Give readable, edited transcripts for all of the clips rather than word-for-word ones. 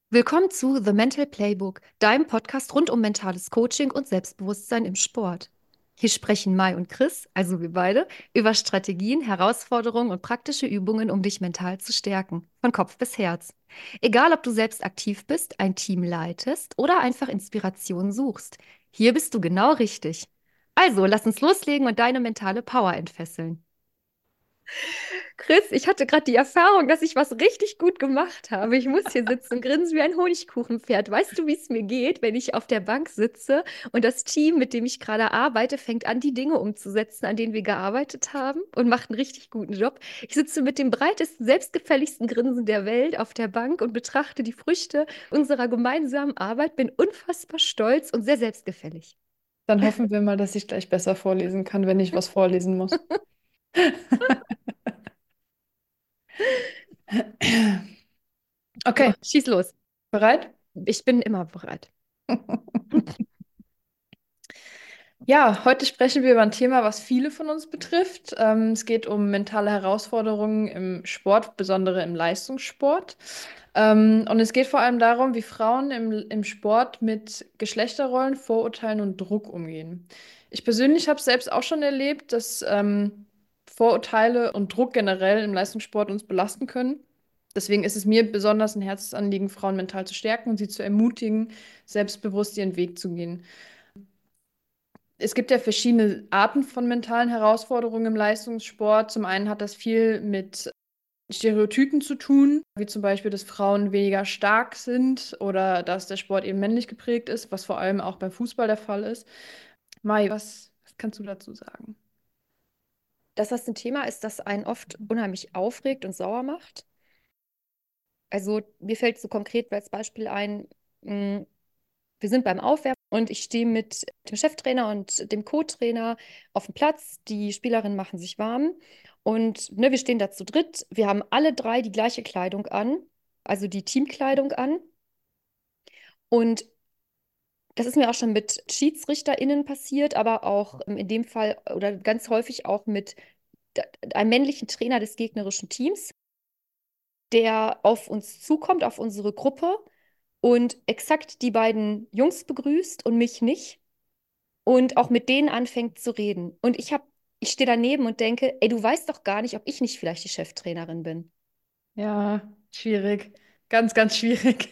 Willkommen zu The Mental Playbook, deinem Podcast rund um mentales Coaching und Selbstbewusstsein im Sport. Hier sprechen Mai und Chris, also wir beide, über Strategien, Herausforderungen und praktische Übungen, um dich mental zu stärken, von Kopf bis Herz. Egal, ob du selbst aktiv bist, ein Team leitest oder einfach Inspiration suchst, hier bist du genau richtig. Also, lass uns loslegen und deine mentale Power entfesseln. Chris, ich hatte gerade die Erfahrung, dass ich was richtig gut gemacht habe. Ich muss hier sitzen und grinsen wie ein Honigkuchenpferd. Weißt du, wie es mir geht, wenn ich auf der Bank sitze und das Team, mit dem ich gerade arbeite, fängt an, die Dinge umzusetzen, an denen wir gearbeitet haben und macht einen richtig guten Job. Ich sitze mit dem breitesten, selbstgefälligsten Grinsen der Welt auf der Bank und betrachte die Früchte unserer gemeinsamen Arbeit, bin unfassbar stolz und sehr selbstgefällig. Dann hoffen wir mal, dass ich gleich besser vorlesen kann, wenn ich was vorlesen muss. So, Okay, schieß los. bereit? Ich bin immer bereit. Ja, heute sprechen wir über ein Thema, was viele von uns betrifft. Es geht um mentale Herausforderungen im Sport, besonders im Leistungssport. Und es geht vor allem darum, wie Frauen im Sport mit Geschlechterrollen, Vorurteilen und Druck umgehen. Ich persönlich habe es selbst auch schon erlebt, dass Vorurteile und Druck generell im Leistungssport uns belasten können. Deswegen ist es mir besonders ein Herzensanliegen, Frauen mental zu stärken und sie zu ermutigen, selbstbewusst ihren Weg zu gehen. Es gibt ja verschiedene Arten von mentalen Herausforderungen im Leistungssport. Zum einen hat das viel mit Stereotypen zu tun, wie zum Beispiel, dass Frauen weniger stark sind oder dass der Sport eben männlich geprägt ist, was vor allem auch beim Fußball der Fall ist. Mai, was kannst du dazu sagen? Dass das ein Thema ist, das einen oft unheimlich aufregt und sauer macht. Also mir fällt so konkret als Beispiel ein, mh, wir sind beim Aufwärmen und ich stehe mit dem Cheftrainer und dem Co-Trainer auf dem Platz. Die Spielerinnen machen sich warm und ne, wir stehen da zu dritt. Wir haben alle drei die gleiche Kleidung an, also die Teamkleidung an. Und das ist mir auch schon mit SchiedsrichterInnen passiert, aber auch in dem Fall oder ganz häufig auch mit einem männlichen Trainer des gegnerischen Teams, der auf uns zukommt, auf unsere Gruppe und exakt die beiden Jungs begrüßt und mich nicht und auch mit denen anfängt zu reden. Und ich stehe daneben und denke, ey, du weißt doch gar nicht, ob ich nicht vielleicht die Cheftrainerin bin. Ja, schwierig. Ganz, ganz schwierig.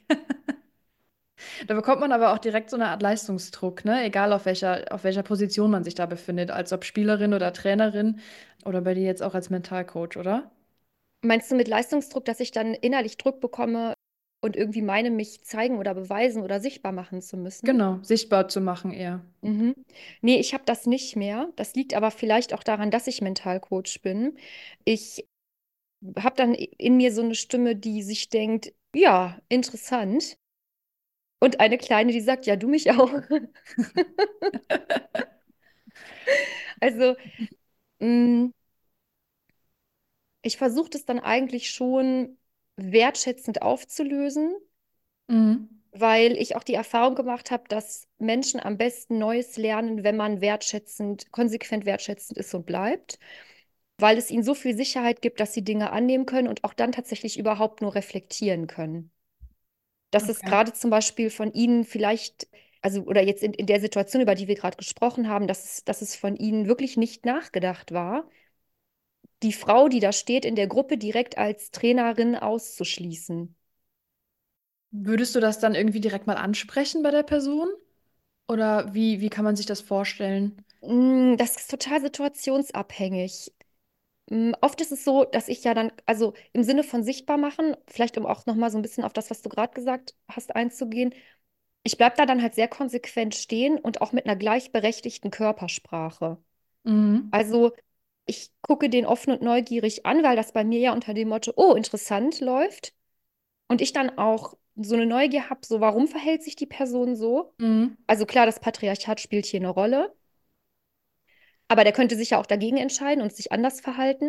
Da bekommt man aber auch direkt so eine Art Leistungsdruck, ne? Egal auf welcher Position man sich da befindet, als ob Spielerin oder Trainerin oder bei dir jetzt auch als Mentalcoach, oder? Meinst du mit Leistungsdruck, dass ich dann innerlich Druck bekomme und irgendwie meine, mich zeigen oder beweisen oder sichtbar machen zu müssen? Genau, sichtbar zu machen eher. Mhm. Nee, ich habe das nicht mehr. Das liegt aber vielleicht auch daran, dass ich Mentalcoach bin. Ich habe dann in mir so eine Stimme, die sich denkt, ja, interessant. Und eine kleine, die sagt, ja, du mich auch. Also, mh, ich versuche das dann eigentlich schon wertschätzend aufzulösen, Mhm. weil ich auch die Erfahrung gemacht habe, dass Menschen am besten Neues lernen, wenn man wertschätzend, konsequent wertschätzend ist und bleibt, weil es ihnen so viel Sicherheit gibt, dass sie Dinge annehmen können und auch dann tatsächlich überhaupt nur reflektieren können. Dass es Okay. gerade zum Beispiel von ihnen vielleicht, also oder jetzt in der Situation, über die wir gerade gesprochen haben, dass es von ihnen wirklich nicht nachgedacht war, die Frau, die da steht, in der Gruppe direkt als Trainerin auszuschließen. Würdest du das dann irgendwie direkt mal ansprechen bei der Person? Oder wie kann man sich das vorstellen? Das ist total situationsabhängig. Oft ist es so, dass ich ja dann, also im Sinne von sichtbar machen, vielleicht um auch nochmal so ein bisschen auf das, was du gerade gesagt hast, einzugehen, ich bleibe da dann halt sehr konsequent stehen und auch mit einer gleichberechtigten Körpersprache. Mhm. Also ich gucke den offen und neugierig an, weil das bei mir ja unter dem Motto, oh, interessant läuft. Und ich dann auch so eine Neugier habe, so warum verhält sich die Person so? Mhm. Also klar, das Patriarchat spielt hier eine Rolle, aber der könnte sich ja auch dagegen entscheiden und sich anders verhalten.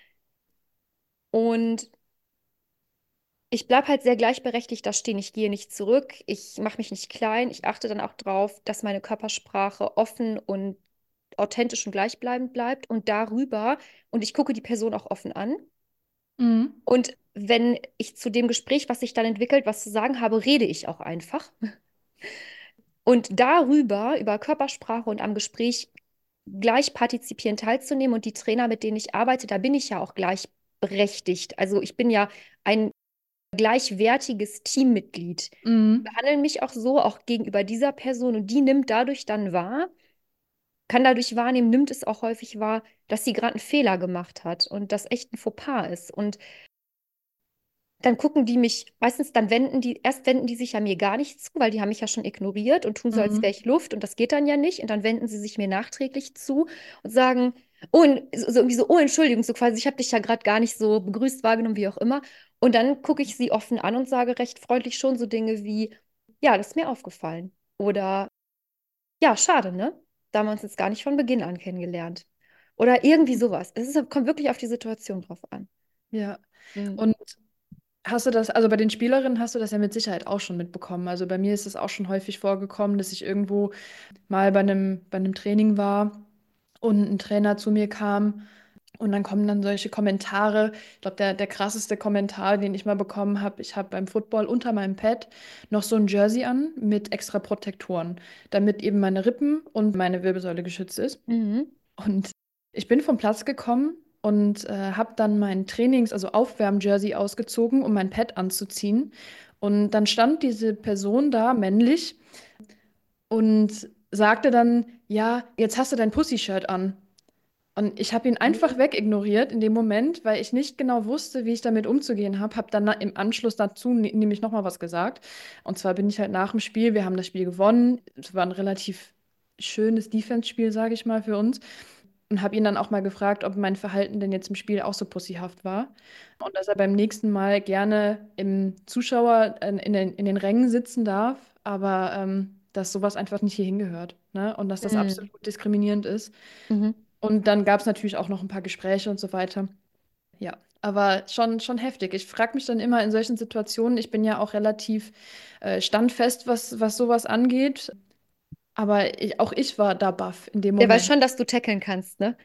Und ich bleibe halt sehr gleichberechtigt da stehen. Ich gehe nicht zurück, ich mache mich nicht klein. Ich achte dann auch drauf, dass meine Körpersprache offen und authentisch und gleichbleibend bleibt und darüber, und ich gucke die Person auch offen an. Mhm. Und wenn ich zu dem Gespräch, was sich dann entwickelt, was zu sagen habe, rede ich auch einfach. Und darüber, über Körpersprache und am Gespräch gleich partizipieren, teilzunehmen und die Trainer, mit denen ich arbeite, da bin ich ja auch gleichberechtigt. Also ich bin ja ein gleichwertiges Teammitglied. Die Mhm. behandeln mich auch so, auch gegenüber dieser Person und die nimmt dadurch dann wahr, kann dadurch wahrnehmen, nimmt es auch häufig wahr, dass sie gerade einen Fehler gemacht hat und das echt ein Fauxpas ist. Und dann gucken die mich, meistens erst wenden die sich ja mir gar nicht zu, weil die haben mich ja schon ignoriert und tun so, als wäre Mhm. ich Luft und das geht dann ja nicht. Und dann wenden sie sich mir nachträglich zu und sagen, oh, so irgendwie so, oh, Entschuldigung, so quasi, ich habe dich ja gerade gar nicht so begrüßt, wahrgenommen, wie auch immer. Und dann gucke ich sie offen an und sage recht freundlich schon so Dinge wie, ja, das ist mir aufgefallen. Oder, ja, schade, ne? Da haben wir uns jetzt gar nicht von Beginn an kennengelernt. Oder irgendwie sowas. Kommt wirklich auf die Situation drauf an. Ja. Mhm. Und hast du das, also bei den Spielerinnen hast du das ja mit Sicherheit auch schon mitbekommen. Also bei mir ist es auch schon häufig vorgekommen, dass ich irgendwo mal bei einem Training war und ein Trainer zu mir kam und dann kommen dann solche Kommentare. Ich glaube, der krasseste Kommentar, den ich mal bekommen habe, ich habe beim Football unter meinem Pad noch so ein Jersey an mit extra Protektoren, damit eben meine Rippen und meine Wirbelsäule geschützt ist. Mhm. Und ich bin vom Platz gekommen und habe dann mein also Aufwärm-Jersey ausgezogen, um mein Pad anzuziehen. Und dann stand diese Person da, männlich, und sagte dann, ja, jetzt hast du dein Pussy-Shirt an. Und ich habe ihn einfach Mhm. wegignoriert in dem Moment, weil ich nicht genau wusste, wie ich damit umzugehen habe. Habe dann im Anschluss dazu nämlich nochmal was gesagt. Und zwar bin ich halt nach dem Spiel, wir haben das Spiel gewonnen. Es war ein relativ schönes Defense-Spiel, sage ich mal, für uns. Und habe ihn dann auch mal gefragt, ob mein Verhalten denn jetzt im Spiel auch so pussyhaft war. Und dass er beim nächsten Mal gerne im Zuschauer in den Rängen sitzen darf, aber dass sowas einfach nicht hier hingehört, ne? Und dass das Mhm. absolut diskriminierend ist. Mhm. Und dann gab es natürlich auch noch ein paar Gespräche und so weiter. Ja, aber schon heftig. Ich frage mich dann immer in solchen Situationen, ich bin ja auch relativ standfest, was sowas angeht, aber auch ich war da baff in dem Der weiß Moment. schon, dass du tackeln kannst, ne?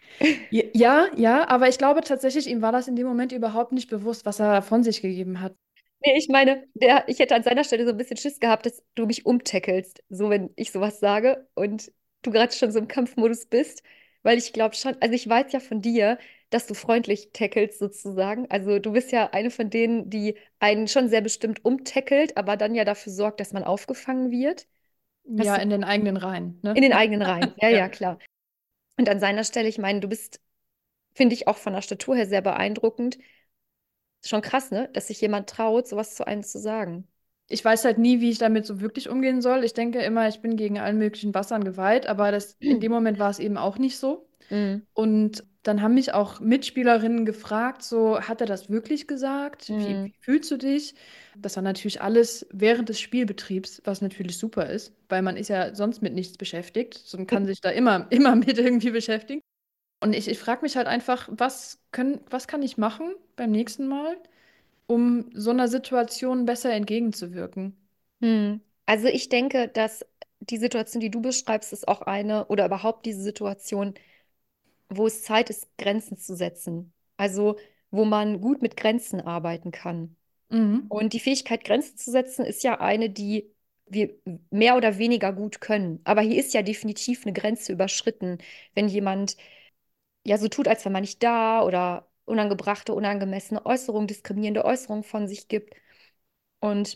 Ja, ja, aber ich glaube tatsächlich, ihm war das in dem Moment überhaupt nicht bewusst, was er von sich gegeben hat. Nee, ich meine, ich hätte an seiner Stelle so ein bisschen Schiss gehabt, dass du mich umtackelst, so wenn ich sowas sage und du gerade schon so im Kampfmodus bist, weil ich glaube schon, also ich weiß ja von dir, dass du freundlich tackelst sozusagen. Also du bist ja eine von denen, die einen schon sehr bestimmt umtackelt, aber dann ja dafür sorgt, dass man aufgefangen wird. Hast Ja, du in den eigenen Reihen, in ne? den eigenen Reihen. Ja, Ja. ja, klar. Und an seiner Stelle, ich meine, du bist, finde ich, auch von der Statur her sehr beeindruckend. Ist schon krass, ne? Dass sich jemand traut, sowas zu einem zu sagen. Ich weiß halt nie, wie ich damit so wirklich umgehen soll. Ich denke immer, ich bin gegen allen möglichen Wassern geweiht, aber in dem Moment war es eben auch nicht so. Mhm. Und dann haben mich auch Mitspielerinnen gefragt, so, hat er das wirklich gesagt? Wie Mhm. fühlst du dich? Das war natürlich alles während des Spielbetriebs, was natürlich super ist, weil man ist ja sonst mit nichts beschäftigt und kann sich da immer mit irgendwie beschäftigen. Und ich frage mich halt einfach, was kann ich machen beim nächsten Mal, um so einer Situation besser entgegenzuwirken? Also ich denke, dass die Situation, die du beschreibst, ist auch eine oder überhaupt diese Situation, wo es Zeit ist, Grenzen zu setzen. Also wo man gut mit Grenzen arbeiten kann. Mhm. Und die Fähigkeit, Grenzen zu setzen, ist ja eine, die wir mehr oder weniger gut können. Aber hier ist ja definitiv eine Grenze überschritten, wenn jemand ja so tut, als wäre man nicht da oder unangebrachte, unangemessene Äußerungen, diskriminierende Äußerungen von sich gibt. Und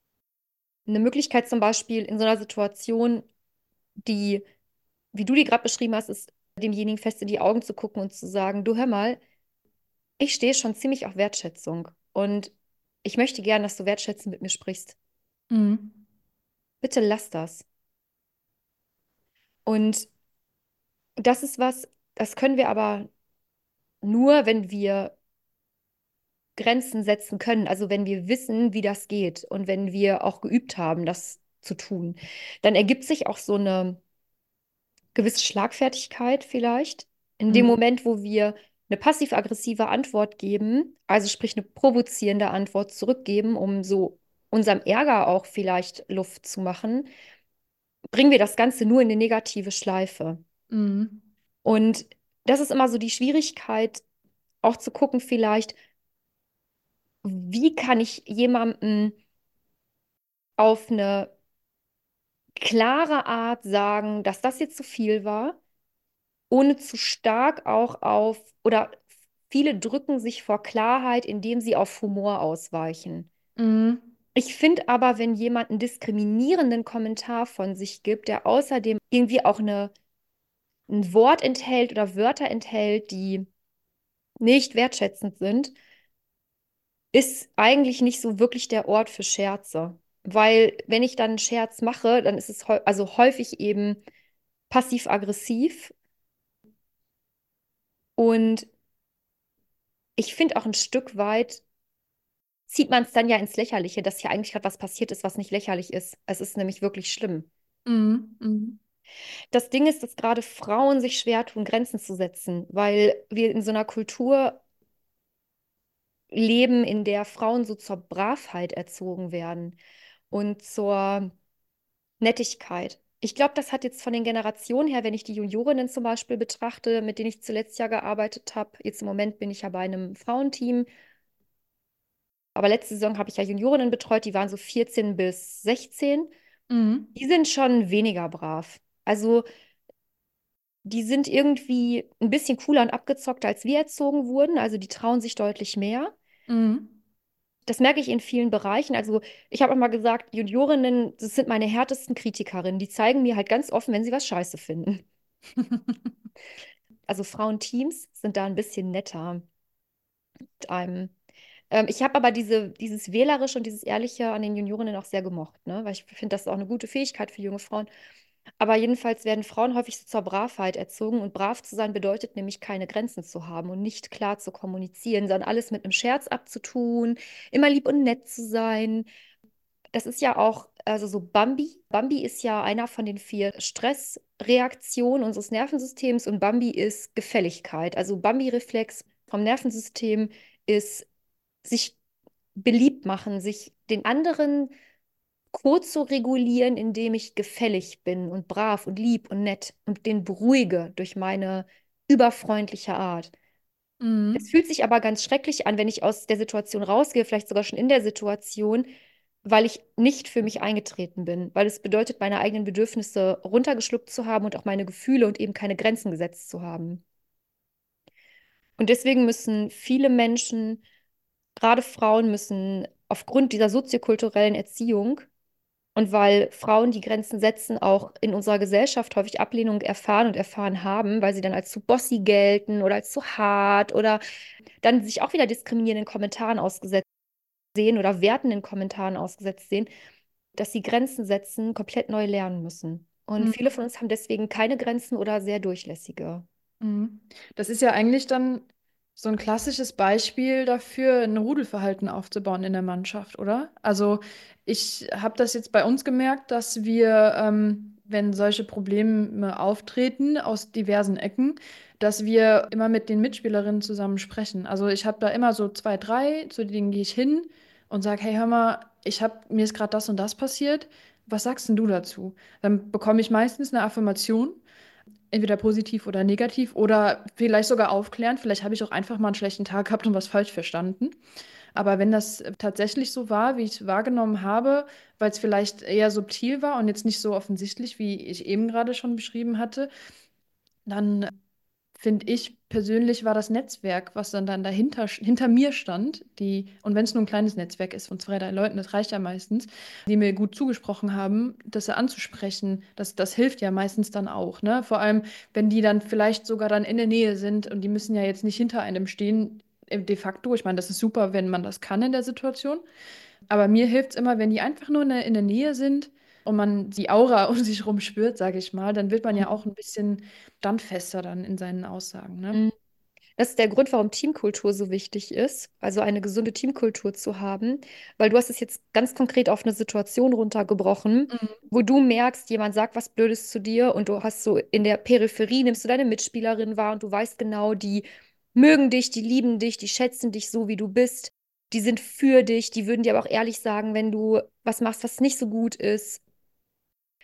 eine Möglichkeit zum Beispiel in so einer Situation, die, wie du die gerade beschrieben hast, ist demjenigen fest in die Augen zu gucken und zu sagen, du hör mal, ich stehe schon ziemlich auf Wertschätzung und ich möchte gern, dass du wertschätzend mit mir sprichst. Mhm. Bitte lass das. Und das ist was, das können wir aber nur, wenn wir Grenzen setzen können, also wenn wir wissen, wie das geht und wenn wir auch geübt haben, das zu tun. Dann ergibt sich auch so eine gewisse Schlagfertigkeit vielleicht. In dem Mhm. Moment, wo wir eine passiv-aggressive Antwort geben, also sprich eine provozierende Antwort zurückgeben, um so unserem Ärger auch vielleicht Luft zu machen, bringen wir das Ganze nur in eine negative Schleife. Mhm. Und das ist immer so die Schwierigkeit, auch zu gucken, vielleicht, wie kann ich jemandem auf eine klare Art sagen, dass das jetzt zu viel war, ohne zu stark auch auf, oder viele drücken sich vor Klarheit, indem sie auf Humor ausweichen. Mhm. Ich finde aber, wenn jemand einen diskriminierenden Kommentar von sich gibt, der außerdem irgendwie auch ein Wort enthält oder Wörter enthält, die nicht wertschätzend sind, ist eigentlich nicht so wirklich der Ort für Scherze. Weil wenn ich dann einen Scherz mache, dann ist es also häufig eben passiv-aggressiv. Und ich finde auch ein Stück weit zieht man es dann ja ins Lächerliche, dass hier eigentlich gerade was passiert ist, was nicht lächerlich ist. Es ist nämlich wirklich schlimm. Mhm. Mhm. Das Ding ist, dass gerade Frauen sich schwer tun, Grenzen zu setzen, weil wir in so einer Kultur leben, in der Frauen so zur Bravheit erzogen werden und zur Nettigkeit. Ich glaube, das hat jetzt von den Generationen her, wenn ich die Juniorinnen zum Beispiel betrachte, mit denen ich zuletzt ja gearbeitet habe, jetzt im Moment bin ich ja bei einem Frauenteam, aber letzte Saison habe ich ja Juniorinnen betreut, die waren so 14 bis 16. Mhm. Die sind schon weniger brav. Also die sind irgendwie ein bisschen cooler und abgezockter, als wir erzogen wurden. Also die trauen sich deutlich mehr. Mhm. Das merke ich in vielen Bereichen. Also ich habe auch mal gesagt, Juniorinnen, das sind meine härtesten Kritikerinnen. Die zeigen mir halt ganz offen, wenn sie was scheiße finden. Also Frauenteams sind da ein bisschen netter mit einem. Ich habe aber dieses Wählerische und dieses Ehrliche an den Juniorinnen auch sehr gemocht, ne? Weil ich finde, das ist auch eine gute Fähigkeit für junge Frauen. Aber jedenfalls werden Frauen häufig so zur Bravheit erzogen. Und brav zu sein bedeutet nämlich, keine Grenzen zu haben und nicht klar zu kommunizieren, sondern alles mit einem Scherz abzutun, immer lieb und nett zu sein. Das ist ja auch, also so Bambi. Bambi ist ja einer von den 4 Stressreaktionen unseres Nervensystems und Bambi ist Gefälligkeit. Also Bambi-Reflex vom Nervensystem ist sich beliebt machen, sich den anderen zu regulieren, indem ich gefällig bin und brav und lieb und nett und den beruhige durch meine überfreundliche Art. Es Mhm. fühlt sich aber ganz schrecklich an, wenn ich aus der Situation rausgehe, vielleicht sogar schon in der Situation, weil ich nicht für mich eingetreten bin, weil es bedeutet, meine eigenen Bedürfnisse runtergeschluckt zu haben und auch meine Gefühle und eben keine Grenzen gesetzt zu haben. Und deswegen müssen viele Menschen, gerade Frauen, müssen aufgrund dieser soziokulturellen Erziehung und weil Frauen die Grenzen setzen, auch in unserer Gesellschaft häufig Ablehnung erfahren und erfahren haben, weil sie dann als zu bossy gelten oder als zu hart oder dann sich auch wieder diskriminierenden Kommentaren ausgesetzt sehen oder wertenden Kommentaren ausgesetzt sehen, dass sie Grenzen setzen, komplett neu lernen müssen. Und viele Mhm. von uns haben deswegen keine Grenzen oder sehr durchlässige. Mhm. Das ist ja eigentlich dann so ein klassisches Beispiel dafür, ein Rudelverhalten aufzubauen in der Mannschaft, oder? Also ich habe das jetzt bei uns gemerkt, dass wir, wenn solche Probleme auftreten aus diversen Ecken, dass wir immer mit den Mitspielerinnen zusammen sprechen. Also ich habe da immer so 2, 3, zu denen gehe ich hin und sage, hey, hör mal, mir ist gerade das und das passiert. Was sagst denn du dazu? Dann bekomme ich meistens eine Affirmation, entweder positiv oder negativ oder vielleicht sogar aufklären. Vielleicht habe ich auch einfach mal einen schlechten Tag gehabt und was falsch verstanden. Aber wenn das tatsächlich so war, wie ich es wahrgenommen habe, weil es vielleicht eher subtil war und jetzt nicht so offensichtlich, wie ich eben gerade schon beschrieben hatte, dann finde ich persönlich war das Netzwerk, was dann hinter mir stand, und wenn es nur ein kleines Netzwerk ist von 2, 3 Leuten, das reicht ja meistens, die mir gut zugesprochen haben, das anzusprechen, das hilft ja meistens dann auch, ne? Vor allem, wenn die dann vielleicht sogar dann in der Nähe sind und die müssen ja jetzt nicht hinter einem stehen, de facto. Ich meine, das ist super, wenn man das kann in der Situation. Aber mir hilft es immer, wenn die einfach nur in der Nähe sind und man die Aura um sich rum spürt, sage ich mal, dann wird man ja auch ein bisschen standfester dann in seinen Aussagen, ne? Mhm. Das ist der Grund, warum Teamkultur so wichtig ist, also eine gesunde Teamkultur zu haben, weil du hast es jetzt ganz konkret auf eine Situation runtergebrochen, Mhm. wo du merkst, jemand sagt was Blödes zu dir und du hast so in der Peripherie, nimmst du deine Mitspielerin wahr und du weißt genau, die mögen dich, die lieben dich, die schätzen dich so, wie du bist, die sind für dich, die würden dir aber auch ehrlich sagen, wenn du was machst, was nicht so gut ist.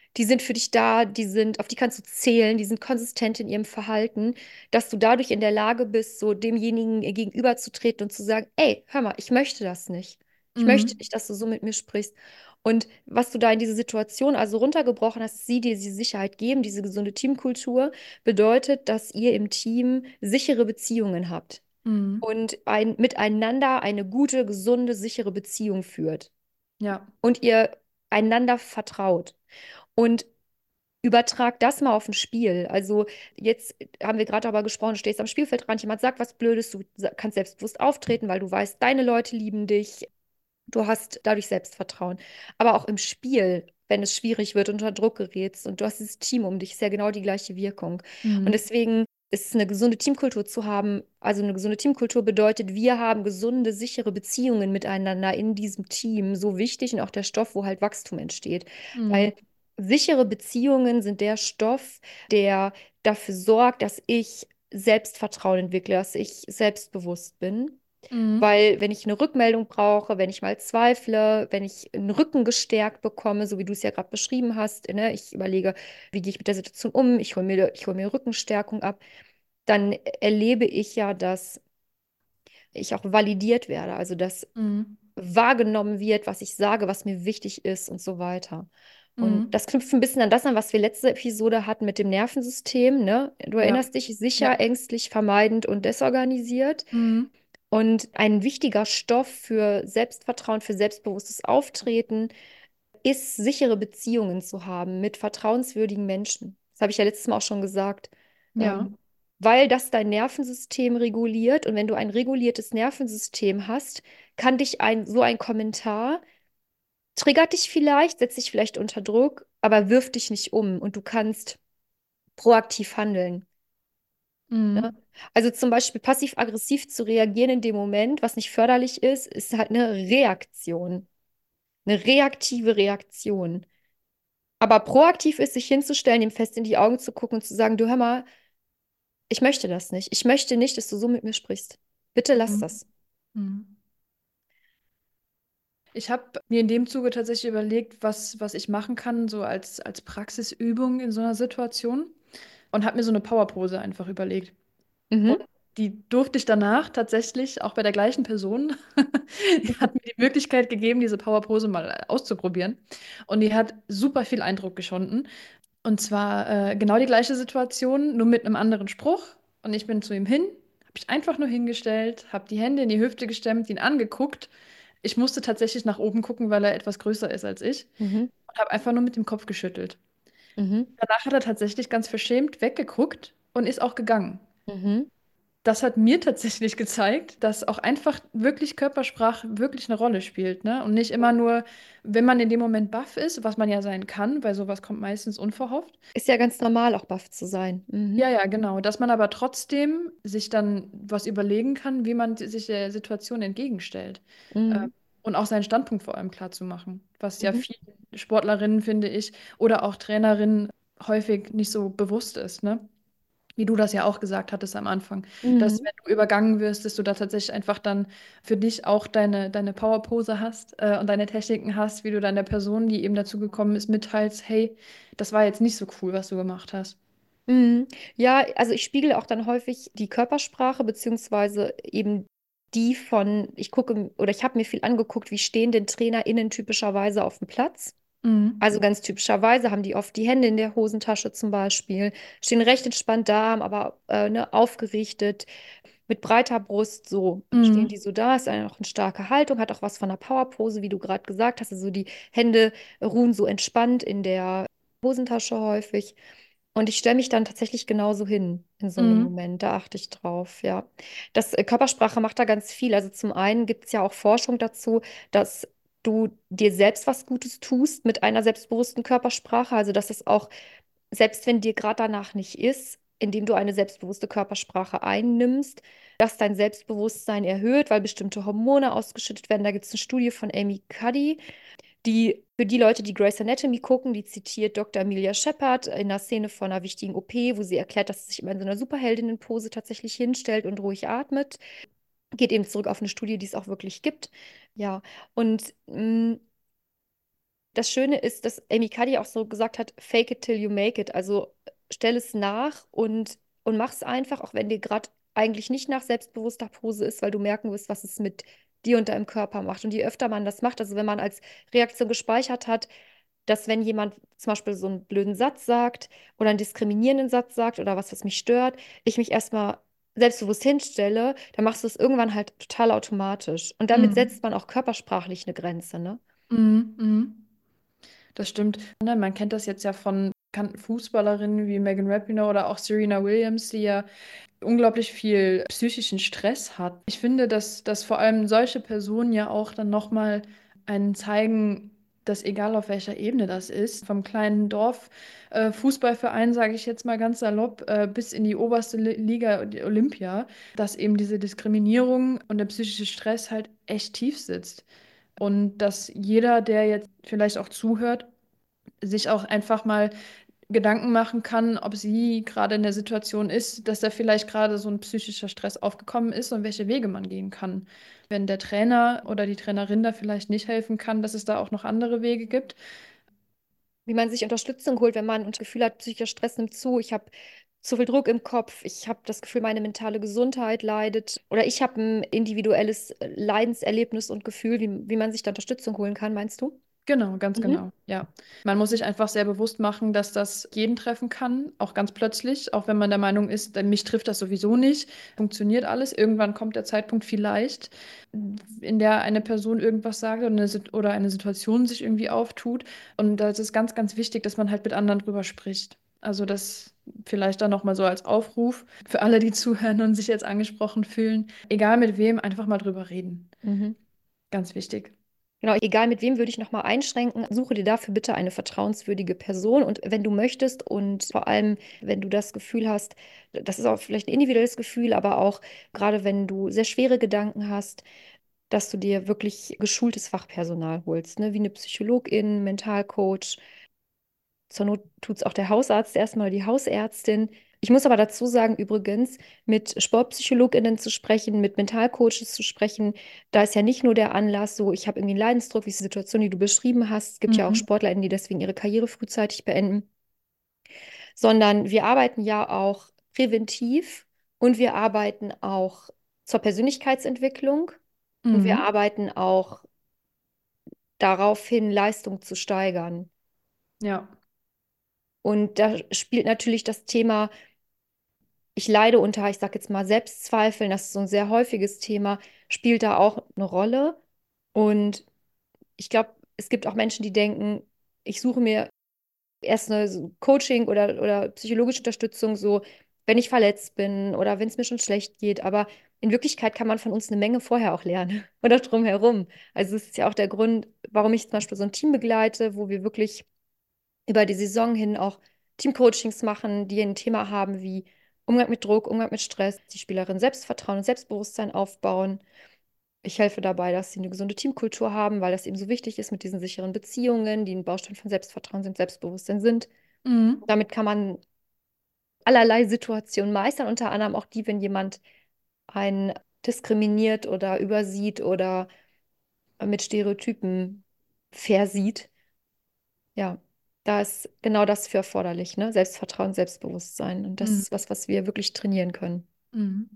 die sind für dich da, auf die kannst du zählen, die sind konsistent in ihrem Verhalten, dass du dadurch in der Lage bist, so demjenigen gegenüberzutreten und zu sagen, ey, hör mal, ich möchte das nicht. Ich möchte Mhm. nicht, dass du so mit mir sprichst. Und was du da in diese Situation also runtergebrochen hast, sie dir diese Sicherheit geben, diese gesunde Teamkultur, bedeutet, dass ihr im Team sichere Beziehungen habt Mhm. und miteinander eine gute, gesunde, sichere Beziehung führt Ja. und ihr einander vertraut. Und übertrag das mal auf ein Spiel. Also jetzt haben wir gerade darüber gesprochen, du stehst am Spielfeldrand, jemand sagt was Blödes, du kannst selbstbewusst auftreten, weil du weißt, deine Leute lieben dich, du hast dadurch Selbstvertrauen. Aber auch im Spiel, wenn es schwierig wird, unter Druck gerätst und du hast dieses Team um dich, ist ja genau die gleiche Wirkung. Und Mhm. deswegen ist es eine gesunde Teamkultur zu haben. Also eine gesunde Teamkultur bedeutet, wir haben gesunde, sichere Beziehungen miteinander in diesem Team, so wichtig und auch der Stoff, wo halt Wachstum entsteht. Mhm. Weil sichere Beziehungen sind der Stoff, der dafür sorgt, dass ich Selbstvertrauen entwickle, dass ich selbstbewusst bin. Mhm. Weil wenn ich eine Rückmeldung brauche, wenn ich mal zweifle, wenn ich einen Rücken gestärkt bekomme, so wie du es ja gerade beschrieben hast, ne, ich überlege, wie gehe ich mit der Situation um, ich hol mir Rückenstärkung ab, dann erlebe ich ja, dass ich auch validiert werde, also dass Mhm. wahrgenommen wird, was ich sage, was mir wichtig ist und so weiter. Und Mhm. das knüpft ein bisschen an das an, was wir letzte Episode hatten mit dem Nervensystem, ne? Du Ja. erinnerst dich, Ja. sicher, ängstlich, vermeidend und desorganisiert. Mhm. Und ein wichtiger Stoff für Selbstvertrauen, für selbstbewusstes Auftreten ist, sichere Beziehungen zu haben mit vertrauenswürdigen Menschen. Das habe ich ja letztes Mal auch schon gesagt. Ja. Ähm, Weil das dein Nervensystem reguliert. Und wenn du ein reguliertes Nervensystem hast, kann dich so ein Kommentar triggert dich vielleicht, setzt dich vielleicht unter Druck, aber wirft dich nicht um und du kannst proaktiv handeln. Ne? Mhm. Also zum Beispiel passiv-aggressiv zu reagieren in dem Moment, was nicht förderlich ist, ist halt eine Reaktion, eine reaktive Reaktion. Aber proaktiv ist, sich hinzustellen, ihm fest in die Augen zu gucken und zu sagen, du hör mal, ich möchte das nicht. Ich möchte nicht, dass du so mit mir sprichst. Bitte lass Mhm. das. Mhm. Ich habe mir in dem Zuge tatsächlich überlegt, was ich machen kann, so als Praxisübung in so einer Situation und habe mir so eine Powerpose einfach überlegt. Und Mhm. die durfte ich danach tatsächlich auch bei der gleichen Person. Die hat mir die Möglichkeit gegeben, diese Powerpose mal auszuprobieren. Und die hat super viel Eindruck geschunden. Und zwar genau die gleiche Situation, nur mit einem anderen Spruch. Und ich bin zu ihm hin, habe mich einfach nur hingestellt, habe die Hände in die Hüfte gestemmt, ihn angeguckt. Ich musste tatsächlich nach oben gucken, weil er etwas größer ist als ich. Mhm. Und habe einfach nur mit dem Kopf geschüttelt. Mhm. Danach hat er tatsächlich ganz verschämt weggeguckt und ist auch gegangen. Mhm. Das hat mir tatsächlich gezeigt, dass auch einfach wirklich Körpersprache wirklich eine Rolle spielt, ne? Und nicht immer nur, wenn man in dem Moment baff ist, was man ja sein kann, weil sowas kommt meistens unverhofft. Ist ja ganz normal, auch baff zu sein. Ja, Mhm. ja, genau. Dass man aber trotzdem sich dann was überlegen kann, wie man sich der Situation entgegenstellt. Äh, Mhm. und auch seinen Standpunkt vor allem klar zu machen. Was ja Mhm. vielen Sportlerinnen, finde ich, oder auch Trainerinnen häufig nicht so bewusst ist, ne? Wie du das ja auch gesagt hattest am Anfang, dass Mhm. wenn du übergangen wirst, dass du da tatsächlich einfach dann für dich auch deine Powerpose hast und deine Techniken hast, wie du deiner Person, die eben dazu gekommen ist, mitteilst, hey, das war jetzt nicht so cool, was du gemacht hast. Mhm. Ja, also ich spiegele auch dann häufig die Körpersprache, beziehungsweise eben die von, ich gucke oder ich habe mir viel angeguckt, wie stehen denn TrainerInnen typischerweise auf dem Platz? Mhm. Also ganz typischerweise haben die oft die Hände in der Hosentasche zum Beispiel, stehen recht entspannt da, haben aber ne, aufgerichtet, mit breiter Brust, so stehen die Mhm. so da, ist auch eine starke Haltung, hat auch was von einer Powerpose, wie du gerade gesagt hast. Also die Hände ruhen so entspannt in der Hosentasche häufig. Und ich stelle mich dann tatsächlich genauso hin in so einem Mhm. Moment. Da achte ich drauf, ja. Das Körpersprache macht da ganz viel. Also zum einen gibt es ja auch Forschung dazu, dass du dir selbst was Gutes tust mit einer selbstbewussten Körpersprache. Also dass es auch, selbst wenn dir gerade danach nicht ist, indem du eine selbstbewusste Körpersprache einnimmst, dass dein Selbstbewusstsein erhöht, weil bestimmte Hormone ausgeschüttet werden. Da gibt es eine Studie von Amy Cuddy, die für die Leute, die Grey's Anatomy gucken, die zitiert Dr. Amelia Shepard in einer Szene von einer wichtigen OP, wo sie erklärt, dass sie sich immer in so einer Superheldinnenpose tatsächlich hinstellt und ruhig atmet. Geht eben zurück auf eine Studie, die es auch wirklich gibt. Ja, und das Schöne ist, dass Amy Cuddy auch so gesagt hat, fake it till you make it. Also stell es nach und mach es einfach, auch wenn dir gerade eigentlich nicht nach selbstbewusster Pose ist, weil du merken wirst, was es mit dir und deinem Körper macht. Und je öfter man das macht, also wenn man als Reaktion gespeichert hat, dass wenn jemand zum Beispiel so einen blöden Satz sagt oder einen diskriminierenden Satz sagt oder was, was mich stört, ich mich erstmal selbstbewusst hinstelle, dann machst du es irgendwann halt total automatisch. Und damit Mhm. setzt man auch körpersprachlich eine Grenze, ne? Mhm. Mhm. Das stimmt. Ne, man kennt das jetzt ja von bekannten Fußballerinnen wie Megan Rapinoe oder auch Serena Williams, die ja unglaublich viel psychischen Stress hat. Ich finde, dass vor allem solche Personen ja auch dann nochmal einen zeigen, dass egal auf welcher Ebene das ist, vom kleinen Dorf Fußballverein, sage ich jetzt mal ganz salopp, bis in die oberste Liga, die Olympia, dass eben diese Diskriminierung und der psychische Stress halt echt tief sitzt. Und dass jeder, der jetzt vielleicht auch zuhört, sich auch einfach mal Gedanken machen kann, ob sie gerade in der Situation ist, dass da vielleicht gerade so ein psychischer Stress aufgekommen ist und welche Wege man gehen kann. Wenn der Trainer oder die Trainerin da vielleicht nicht helfen kann, dass es da auch noch andere Wege gibt. Wie man sich Unterstützung holt, wenn man das Gefühl hat, psychischer Stress nimmt zu, ich habe zu viel Druck im Kopf, ich habe das Gefühl, meine mentale Gesundheit leidet oder ich habe ein individuelles Leidenserlebnis und Gefühl, wie man sich da Unterstützung holen kann, meinst du? Genau, ganz Mhm. genau. Ja. Man muss sich einfach sehr bewusst machen, dass das jeden treffen kann, auch ganz plötzlich, auch wenn man der Meinung ist, mich trifft das sowieso nicht, funktioniert alles. Irgendwann kommt der Zeitpunkt vielleicht, in der eine Person irgendwas sagt oder eine Situation sich irgendwie auftut. Und da ist es ganz, ganz wichtig, dass man halt mit anderen drüber spricht. Also das vielleicht dann nochmal so als Aufruf für alle, die zuhören und sich jetzt angesprochen fühlen. Egal mit wem, einfach mal drüber reden. Mhm. Ganz wichtig. Genau, egal mit wem würde ich nochmal einschränken, suche dir dafür bitte eine vertrauenswürdige Person und wenn du möchtest und vor allem, wenn du das Gefühl hast, das ist auch vielleicht ein individuelles Gefühl, aber auch gerade wenn du sehr schwere Gedanken hast, dass du dir wirklich geschultes Fachpersonal holst, ne? Wie eine Psychologin, Mentalcoach. Zur Not tut es auch der Hausarzt erstmal, die Hausärztin. Ich muss aber dazu sagen, übrigens, mit SportpsychologInnen zu sprechen, mit Mentalcoaches zu sprechen, da ist ja nicht nur der Anlass, so ich habe irgendwie einen Leidensdruck, wie ist die Situation, die du beschrieben hast. Es gibt ja auch Mhm. SportlerInnen, die deswegen ihre Karriere frühzeitig beenden, sondern wir arbeiten ja auch präventiv und wir arbeiten auch zur Persönlichkeitsentwicklung und wir Mhm. arbeiten auch darauf hin, Leistung zu steigern. Ja. Und da spielt natürlich das Thema, ich leide unter, ich sage jetzt mal, Selbstzweifeln, das ist so ein sehr häufiges Thema, spielt da auch eine Rolle. Und ich glaube, es gibt auch Menschen, die denken, ich suche mir erst eine Coaching oder psychologische Unterstützung, so wenn ich verletzt bin oder wenn es mir schon schlecht geht. Aber in Wirklichkeit kann man von uns eine Menge vorher auch lernen oder drumherum. Also es ist ja auch der Grund, warum ich zum Beispiel so ein Team begleite, wo wir wirklich über die Saison hin auch Teamcoachings machen, die ein Thema haben wie Umgang mit Druck, Umgang mit Stress, die Spielerin Selbstvertrauen und Selbstbewusstsein aufbauen. Ich helfe dabei, dass sie eine gesunde Teamkultur haben, weil das eben so wichtig ist mit diesen sicheren Beziehungen, die ein Baustein von Selbstvertrauen sind, Selbstbewusstsein sind. Mhm. Damit kann man allerlei Situationen meistern, unter anderem auch die, wenn jemand einen diskriminiert oder übersieht oder mit Stereotypen versieht. Ja, da ist genau das für erforderlich, ne? Selbstvertrauen, Selbstbewusstsein. Und das Mhm. ist was, was wir wirklich trainieren können. Mhm.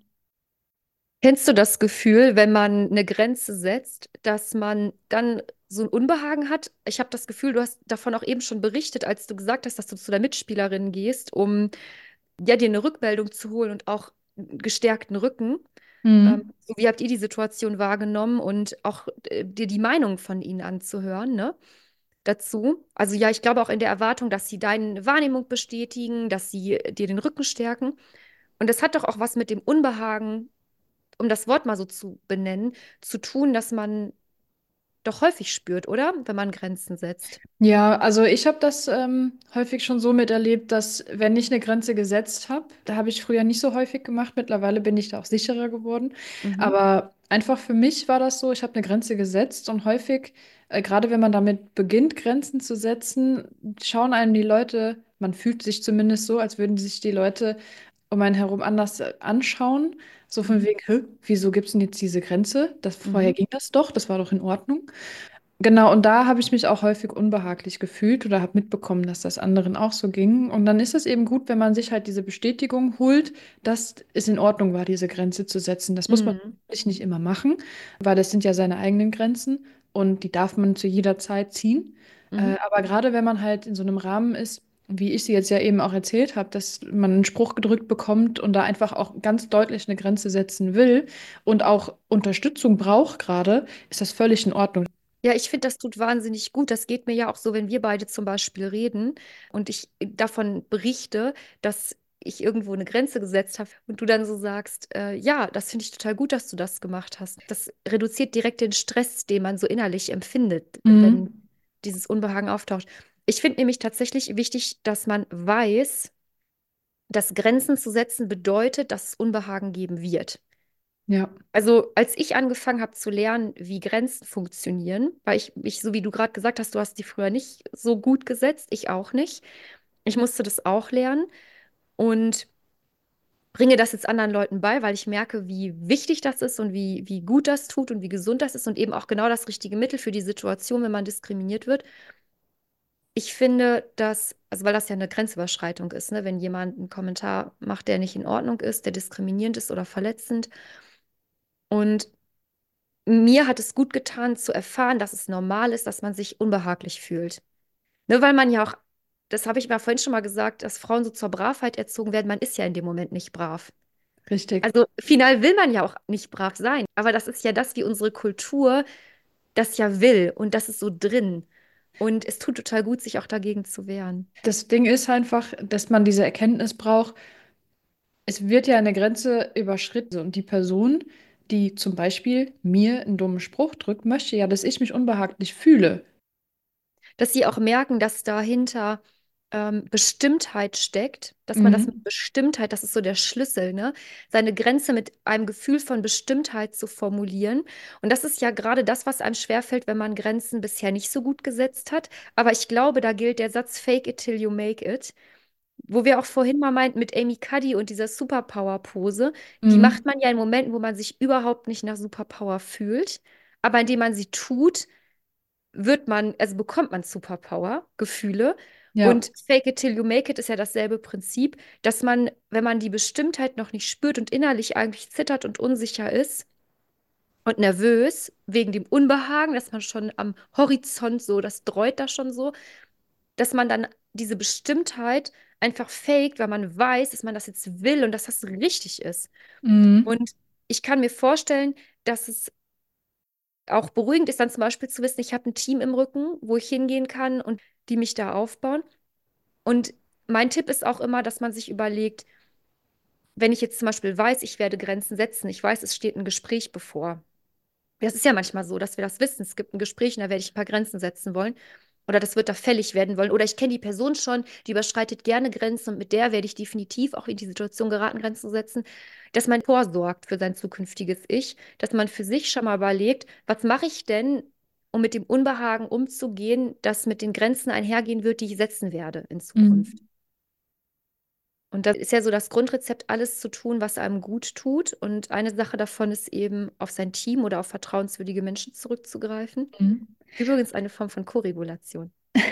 Kennst du das Gefühl, wenn man eine Grenze setzt, dass man dann so ein Unbehagen hat? Ich habe das Gefühl, du hast davon auch eben schon berichtet, als du gesagt hast, dass du zu der Mitspielerin gehst, um ja, dir eine Rückmeldung zu holen und auch einen gestärkten Rücken. Mhm. So, wie habt ihr die Situation wahrgenommen und auch dir die Meinung von ihnen anzuhören, ne? Dazu. Also ja, ich glaube auch in der Erwartung, dass sie deine Wahrnehmung bestätigen, dass sie dir den Rücken stärken. Und das hat doch auch was mit dem Unbehagen, um das Wort mal so zu benennen, zu tun, dass man doch häufig spürt, oder? Wenn man Grenzen setzt. Ja, also ich habe das häufig schon so miterlebt, dass wenn ich eine Grenze gesetzt habe, da habe ich früher nicht so häufig gemacht, mittlerweile bin ich da auch sicherer geworden, Mhm. aber einfach für mich war das so, ich habe eine Grenze gesetzt und häufig, gerade wenn man damit beginnt, Grenzen zu setzen, schauen einem die Leute, man fühlt sich zumindest so, als würden sich die Leute um einen herum anders anschauen, so von Mhm. wegen, "Hä, wieso gibt es denn jetzt diese Grenze? Das, vorher Mhm. ging das doch, das war doch in Ordnung." Genau, und da habe ich mich auch häufig unbehaglich gefühlt oder habe mitbekommen, dass das anderen auch so ging. Und dann ist es eben gut, wenn man sich halt diese Bestätigung holt, dass es in Ordnung war, diese Grenze zu setzen. Das muss man Mhm. natürlich nicht immer machen, weil das sind ja seine eigenen Grenzen und die darf man zu jeder Zeit ziehen. Mhm. Aber gerade wenn man halt in so einem Rahmen ist, wie ich sie jetzt ja eben auch erzählt habe, dass man einen Spruch gedrückt bekommt und da einfach auch ganz deutlich eine Grenze setzen will und auch Unterstützung braucht gerade, ist das völlig in Ordnung. Ja, ich finde, das tut wahnsinnig gut. Das geht mir ja auch so, wenn wir beide zum Beispiel reden und ich davon berichte, dass ich irgendwo eine Grenze gesetzt habe und du dann so sagst, ja, das finde ich total gut, dass du das gemacht hast. Das reduziert direkt den Stress, den man so innerlich empfindet, wenn Mhm. dieses Unbehagen auftaucht. Ich finde nämlich tatsächlich wichtig, dass man weiß, dass Grenzen zu setzen bedeutet, dass es Unbehagen geben wird. Ja, Also, als ich angefangen habe zu lernen, wie Grenzen funktionieren, weil ich, so wie du gerade gesagt hast, du hast die früher nicht so gut gesetzt, ich auch nicht. Ich musste das auch lernen und bringe das jetzt anderen Leuten bei, weil ich merke, wie wichtig das ist und wie gut das tut und wie gesund das ist und eben auch genau das richtige Mittel für die Situation, wenn man diskriminiert wird. Ich finde, dass, also weil das ja eine Grenzüberschreitung ist, ne, wenn jemand einen Kommentar macht, der nicht in Ordnung ist, der diskriminierend ist oder verletzend. Und mir hat es gut getan zu erfahren, dass es normal ist, dass man sich unbehaglich fühlt. Ne, weil man ja auch, das habe ich mal vorhin schon mal gesagt, dass Frauen so zur Bravheit erzogen werden. Man ist ja in dem Moment nicht brav. richtig. Also final will man ja auch nicht brav sein. Aber das ist ja das, wie unsere Kultur das ja will. Und das ist so drin. Und es tut total gut, sich auch dagegen zu wehren. Das Ding ist einfach, dass man diese Erkenntnis braucht. Es wird ja eine Grenze überschritten und die Person, die zum Beispiel mir einen dummen Spruch drückt, möchte ja, dass ich mich unbehaglich fühle. Dass sie auch merken, dass dahinter Bestimmtheit steckt, dass man das mit Mhm. Bestimmtheit, das ist so der Schlüssel, ne? Seine Grenze mit einem Gefühl von Bestimmtheit zu formulieren. Und das ist ja gerade das, was einem schwerfällt, wenn man Grenzen bisher nicht so gut gesetzt hat. Aber ich glaube, da gilt der Satz Fake it till you make it. Wo wir auch vorhin mal meinten mit Amy Cuddy und dieser Superpower-Pose, die macht Mhm. man ja in Momenten, wo man sich überhaupt nicht nach Superpower fühlt. Aber indem man sie tut, wird man, also bekommt man Superpower, Gefühle. Ja. Und Fake it till you make it ist ja dasselbe Prinzip, dass man, wenn man die Bestimmtheit noch nicht spürt und innerlich eigentlich zittert und unsicher ist und nervös wegen dem Unbehagen, dass man schon am Horizont so, das dreut da schon so, dass man dann diese Bestimmtheit einfach faked, weil man weiß, dass man das jetzt will und dass das richtig ist. Mhm. Und ich kann mir vorstellen, dass es auch beruhigend ist dann zum Beispiel zu wissen, ich habe ein Team im Rücken, wo ich hingehen kann und die mich da aufbauen. Und mein Tipp ist auch immer, dass man sich überlegt, wenn ich jetzt zum Beispiel weiß, ich werde Grenzen setzen, ich weiß, es steht ein Gespräch bevor. Das ist ja manchmal so, dass wir das wissen. Es gibt ein Gespräch und da werde ich ein paar Grenzen setzen wollen. Oder das wird da fällig werden wollen. Oder ich kenne die Person schon, die überschreitet gerne Grenzen und mit der werde ich definitiv auch in die Situation geraten, Grenzen zu setzen, dass man vorsorgt für sein zukünftiges Ich, dass man für sich schon mal überlegt, was mache ich denn, um mit dem Unbehagen umzugehen, das mit den Grenzen einhergehen wird, die ich setzen werde in Zukunft. Mhm. Und das ist ja so das Grundrezept, alles zu tun, was einem gut tut. Und eine Sache davon ist eben, auf sein Team oder auf vertrauenswürdige Menschen zurückzugreifen. Mhm. Übrigens eine Form von Koregulation.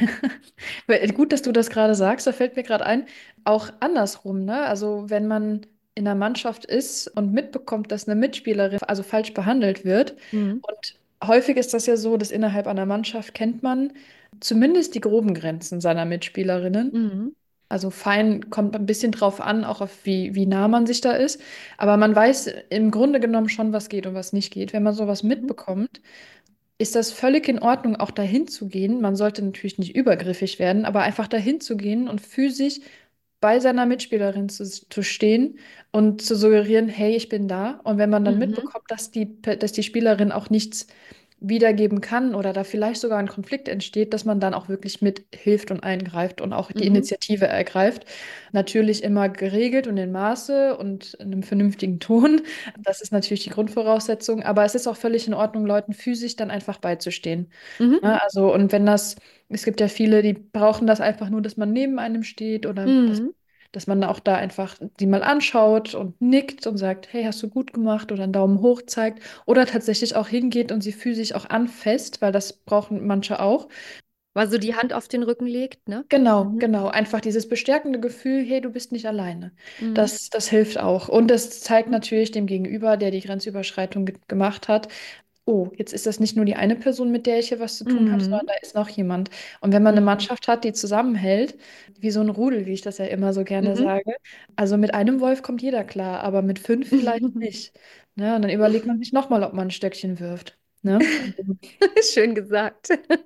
Gut, dass du das gerade sagst, da fällt mir gerade ein, auch andersrum, ne? Also wenn man in einer Mannschaft ist und mitbekommt, dass eine Mitspielerin also falsch behandelt wird, Mhm. und häufig ist das ja so, dass innerhalb einer Mannschaft kennt man zumindest die groben Grenzen seiner Mitspielerinnen. Mhm. Also fein kommt ein bisschen drauf an, auch auf wie nah man sich da ist. Aber man weiß im Grunde genommen schon, was geht und was nicht geht. Wenn man sowas Mhm. mitbekommt, ist das völlig in Ordnung, auch dahin zu gehen. Man sollte natürlich nicht übergriffig werden, aber einfach dahin zu gehen und physisch bei seiner Mitspielerin zu stehen und zu suggerieren, hey, ich bin da. Und wenn man dann Mhm. mitbekommt, dass die Spielerin auch nichts wiedergeben kann oder da vielleicht sogar ein Konflikt entsteht, dass man dann auch wirklich mithilft und eingreift und auch die Mhm. Initiative ergreift. Natürlich immer geregelt und in Maße und in einem vernünftigen Ton. Das ist natürlich die Grundvoraussetzung, aber es ist auch völlig in Ordnung, Leuten physisch dann einfach beizustehen. Mhm. Ne? Also, und wenn das, es gibt ja viele, die brauchen das einfach nur, dass man neben einem steht oder dass Mhm. dass man auch da einfach die mal anschaut und nickt und sagt, hey, hast du gut gemacht oder einen Daumen hoch zeigt oder tatsächlich auch hingeht und sie physisch auch anfasst, weil das brauchen manche auch. Weil so die Hand auf den Rücken legt, ne? Genau, Mhm. genau. Einfach dieses bestärkende Gefühl, hey, du bist nicht alleine. Mhm. Das hilft auch. Und das zeigt natürlich dem Gegenüber, der die Grenzüberschreitung gemacht hat, oh, jetzt ist das nicht nur die eine Person, mit der ich hier was zu tun habe, sondern Mhm. da ist noch jemand. Und wenn man eine Mhm. Mannschaft hat, die zusammenhält, wie so ein Rudel, wie ich das ja immer so gerne Mhm. sage, also mit einem Wolf kommt jeder klar, aber mit fünf vielleicht nicht. Ne? Und dann überlegt man sich nochmal, ob man ein Stöckchen wirft. Ne? Also, Schön gesagt.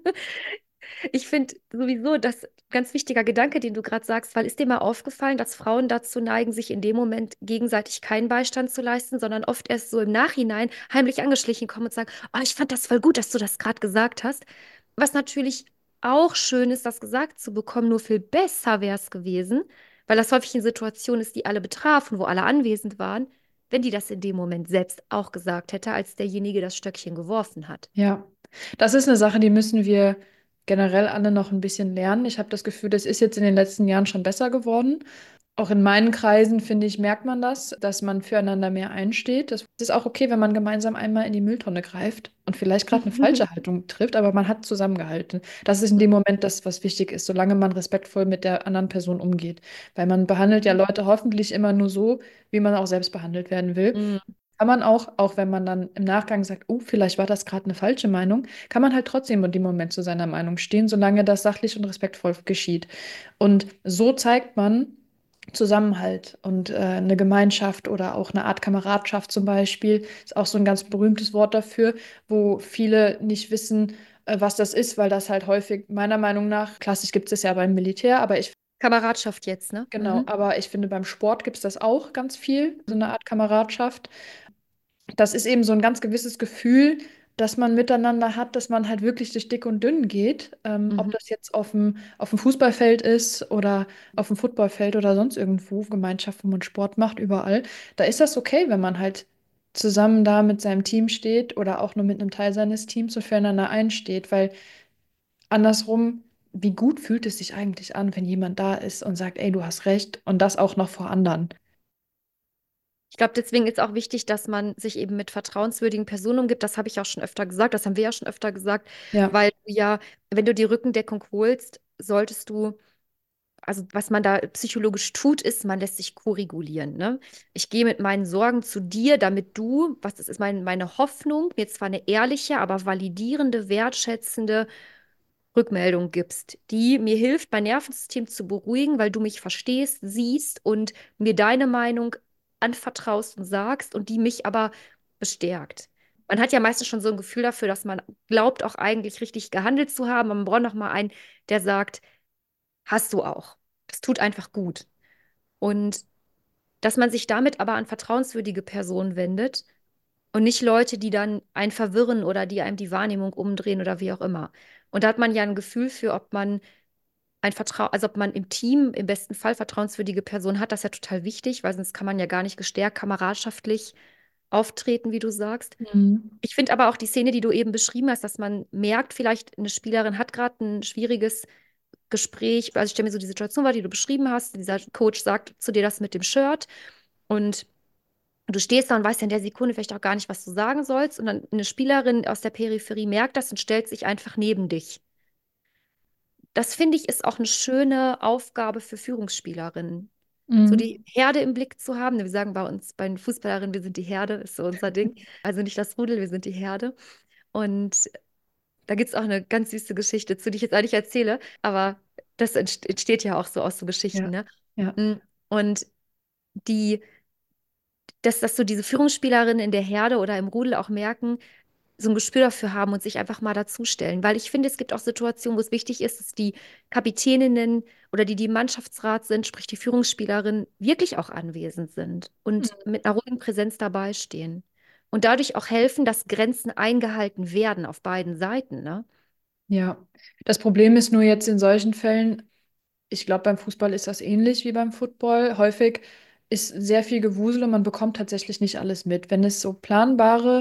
Ich finde sowieso das ganz wichtiger Gedanke, den du gerade sagst, weil ist dir mal aufgefallen, dass Frauen dazu neigen, sich in dem Moment gegenseitig keinen Beistand zu leisten, sondern oft erst so im Nachhinein heimlich angeschlichen kommen und sagen, oh, ich fand das voll gut, dass du das gerade gesagt hast. Was natürlich auch schön ist, das gesagt zu bekommen, nur viel besser wäre es gewesen, weil das häufig in Situationen ist, die alle betrafen, wo alle anwesend waren, wenn die das in dem Moment selbst auch gesagt hätte, als derjenige das Stöckchen geworfen hat. ja, das ist eine Sache, die müssen wir generell alle noch ein bisschen lernen. Ich habe das Gefühl, das ist jetzt in den letzten Jahren schon besser geworden. Auch in meinen Kreisen, finde ich, merkt man das, dass man füreinander mehr einsteht. Das ist auch okay, wenn man gemeinsam einmal in die Mülltonne greift und vielleicht gerade eine falsche Haltung trifft, aber man hat zusammengehalten. Das ist in dem Moment das, was wichtig ist, solange man respektvoll mit der anderen Person umgeht. Weil man behandelt ja Leute hoffentlich immer nur so, wie man auch selbst behandelt werden will. Mhm. Kann man auch, auch wenn man dann im Nachgang sagt, oh, vielleicht war das gerade eine falsche Meinung, kann man halt trotzdem in dem Moment zu seiner Meinung stehen, solange das sachlich und respektvoll geschieht. Und so zeigt man Zusammenhalt und eine Gemeinschaft oder auch eine Art Kameradschaft zum Beispiel, ist auch so ein ganz berühmtes Wort dafür, wo viele nicht wissen, was das ist, weil das halt häufig, meiner Meinung nach, klassisch gibt es ja beim Militär, aber ich Kameradschaft jetzt, ne? genau, Mhm. aber ich finde, beim Sport gibt es das auch ganz viel, so eine Art Kameradschaft. Das ist eben so ein ganz gewisses Gefühl, das man miteinander hat, dass man halt wirklich durch dick und dünn geht. Ob Mhm. das jetzt auf dem Fußballfeld ist oder auf dem Footballfeld oder sonst irgendwo, Gemeinschaft, wo man Sport macht, überall. Da ist das okay, wenn man halt zusammen da mit seinem Team steht oder auch nur mit einem Teil seines Teams und füreinander einsteht, weil andersrum, wie gut fühlt es sich eigentlich an, wenn jemand da ist und sagt, ey, du hast recht und das auch noch vor anderen. Ich glaube, deswegen ist auch wichtig, dass man sich eben mit vertrauenswürdigen Personen umgibt. Das habe ich auch schon öfter gesagt, das haben wir ja schon öfter gesagt, Ja. weil du ja, wenn du die Rückendeckung holst, solltest du, also was man da psychologisch tut, ist, man lässt sich koregulieren, ne? Ich gehe mit meinen Sorgen zu dir, damit du, was das ist meine Hoffnung, mir zwar eine ehrliche, aber validierende, wertschätzende Rückmeldung gibst, die mir hilft, mein Nervensystem zu beruhigen, weil du mich verstehst, siehst und mir deine Meinung anvertraust und sagst und die mich aber bestärkt. Man hat ja meistens schon so ein Gefühl dafür, dass man glaubt, auch eigentlich richtig gehandelt zu haben. Aber man braucht noch mal einen, der sagt, hast du auch. Das tut einfach gut. Und dass man sich damit aber an vertrauenswürdige Personen wendet und nicht Leute, die dann einen verwirren oder die einem die Wahrnehmung umdrehen oder wie auch immer. Und da hat man ja ein Gefühl für, ob man also ob man im Team im besten Fall vertrauenswürdige Personen hat, das ist ja total wichtig, weil sonst kann man ja gar nicht gestärkt, kameradschaftlich auftreten, wie du sagst. Mhm. Ich finde aber auch die Szene, die du eben beschrieben hast, dass man merkt, vielleicht eine Spielerin hat gerade ein schwieriges Gespräch. Also ich stelle mir so die Situation vor, die du beschrieben hast. Dieser Coach sagt zu dir das mit dem Shirt und du stehst da und weißt ja in der Sekunde vielleicht auch gar nicht, was du sagen sollst. Und dann eine Spielerin aus der Peripherie merkt das und stellt sich einfach neben dich. Das finde ich ist auch eine schöne Aufgabe für Führungsspielerinnen. So die Mhm. Herde im Blick zu haben. Wir sagen bei uns, bei den Fußballerinnen, wir sind die Herde, ist so unser Ding. Also nicht das Rudel, wir sind die Herde. Und da gibt es auch eine ganz süße Geschichte, zu die ich jetzt eigentlich erzähle, aber das entsteht ja auch so aus so Geschichten, Ja. ne? Ja. Mm, Und die, dass so diese Führungsspielerinnen in der Herde oder im Rudel auch merken, so ein Gespür dafür haben und sich einfach mal dazustellen. Weil ich finde, es gibt auch Situationen, wo es wichtig ist, dass die Kapitäninnen oder die im Mannschaftsrat sind, sprich die Führungsspielerinnen, wirklich auch anwesend sind und mit einer ruhigen Präsenz dabei stehen. Und dadurch auch helfen, dass Grenzen eingehalten werden auf beiden Seiten, ne? Ja, das Problem ist nur jetzt in solchen Fällen, ich glaube, beim Fußball ist das ähnlich wie beim Football. Häufig ist sehr viel Gewusel und man bekommt tatsächlich nicht alles mit. Wenn es so planbare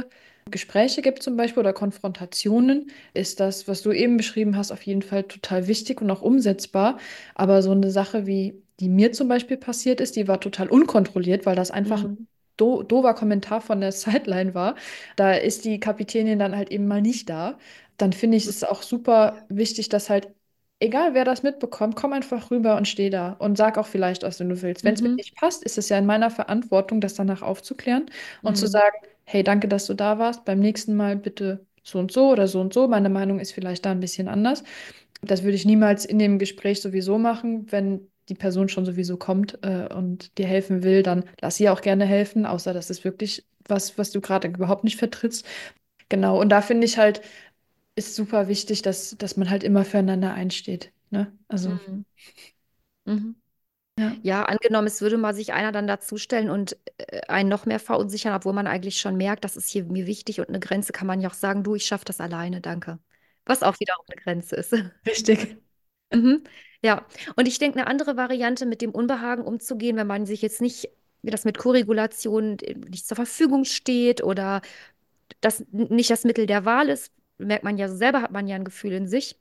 Gespräche gibt zum Beispiel oder Konfrontationen, ist das, was du eben beschrieben hast, auf jeden Fall total wichtig und auch umsetzbar. Aber so eine Sache wie die mir zum Beispiel passiert ist, die war total unkontrolliert, weil das einfach ein Mhm. doofer Kommentar von der Sideline war. Da ist die Kapitänin dann halt eben mal nicht da. Dann finde ich es auch super wichtig, dass halt, egal wer das mitbekommt, komm einfach rüber und steh da und sag auch vielleicht, was du willst. Wenn es mir Mhm. nicht passt, ist es ja in meiner Verantwortung, das danach aufzuklären und zu Mhm. sagen, hey, danke, dass du da warst. Beim nächsten Mal bitte so und so oder so und so. Meine Meinung ist vielleicht da ein bisschen anders. Das würde ich niemals in dem Gespräch sowieso machen. Wenn die Person schon sowieso kommt, und dir helfen will, dann lass sie auch gerne helfen, außer das ist wirklich was, was du gerade überhaupt nicht vertrittst. Genau. Und da finde ich halt, ist super wichtig, dass man halt immer füreinander einsteht. Ne? Also, Mhm. Mhm. ja, Ja, angenommen, es würde mal sich einer dann dazustellen und einen noch mehr verunsichern, obwohl man eigentlich schon merkt, das ist hier mir wichtig und eine Grenze, kann man ja auch sagen, du, ich schaffe das alleine, danke. Was auch wiederum eine Grenze ist. richtig. Mhm. Ja, und ich denke, eine andere Variante, mit dem Unbehagen umzugehen, wenn man sich jetzt nicht, wie das mit Koregulation nicht zur Verfügung steht oder das nicht das Mittel der Wahl ist, merkt man ja so selber, hat man ja ein Gefühl in sich.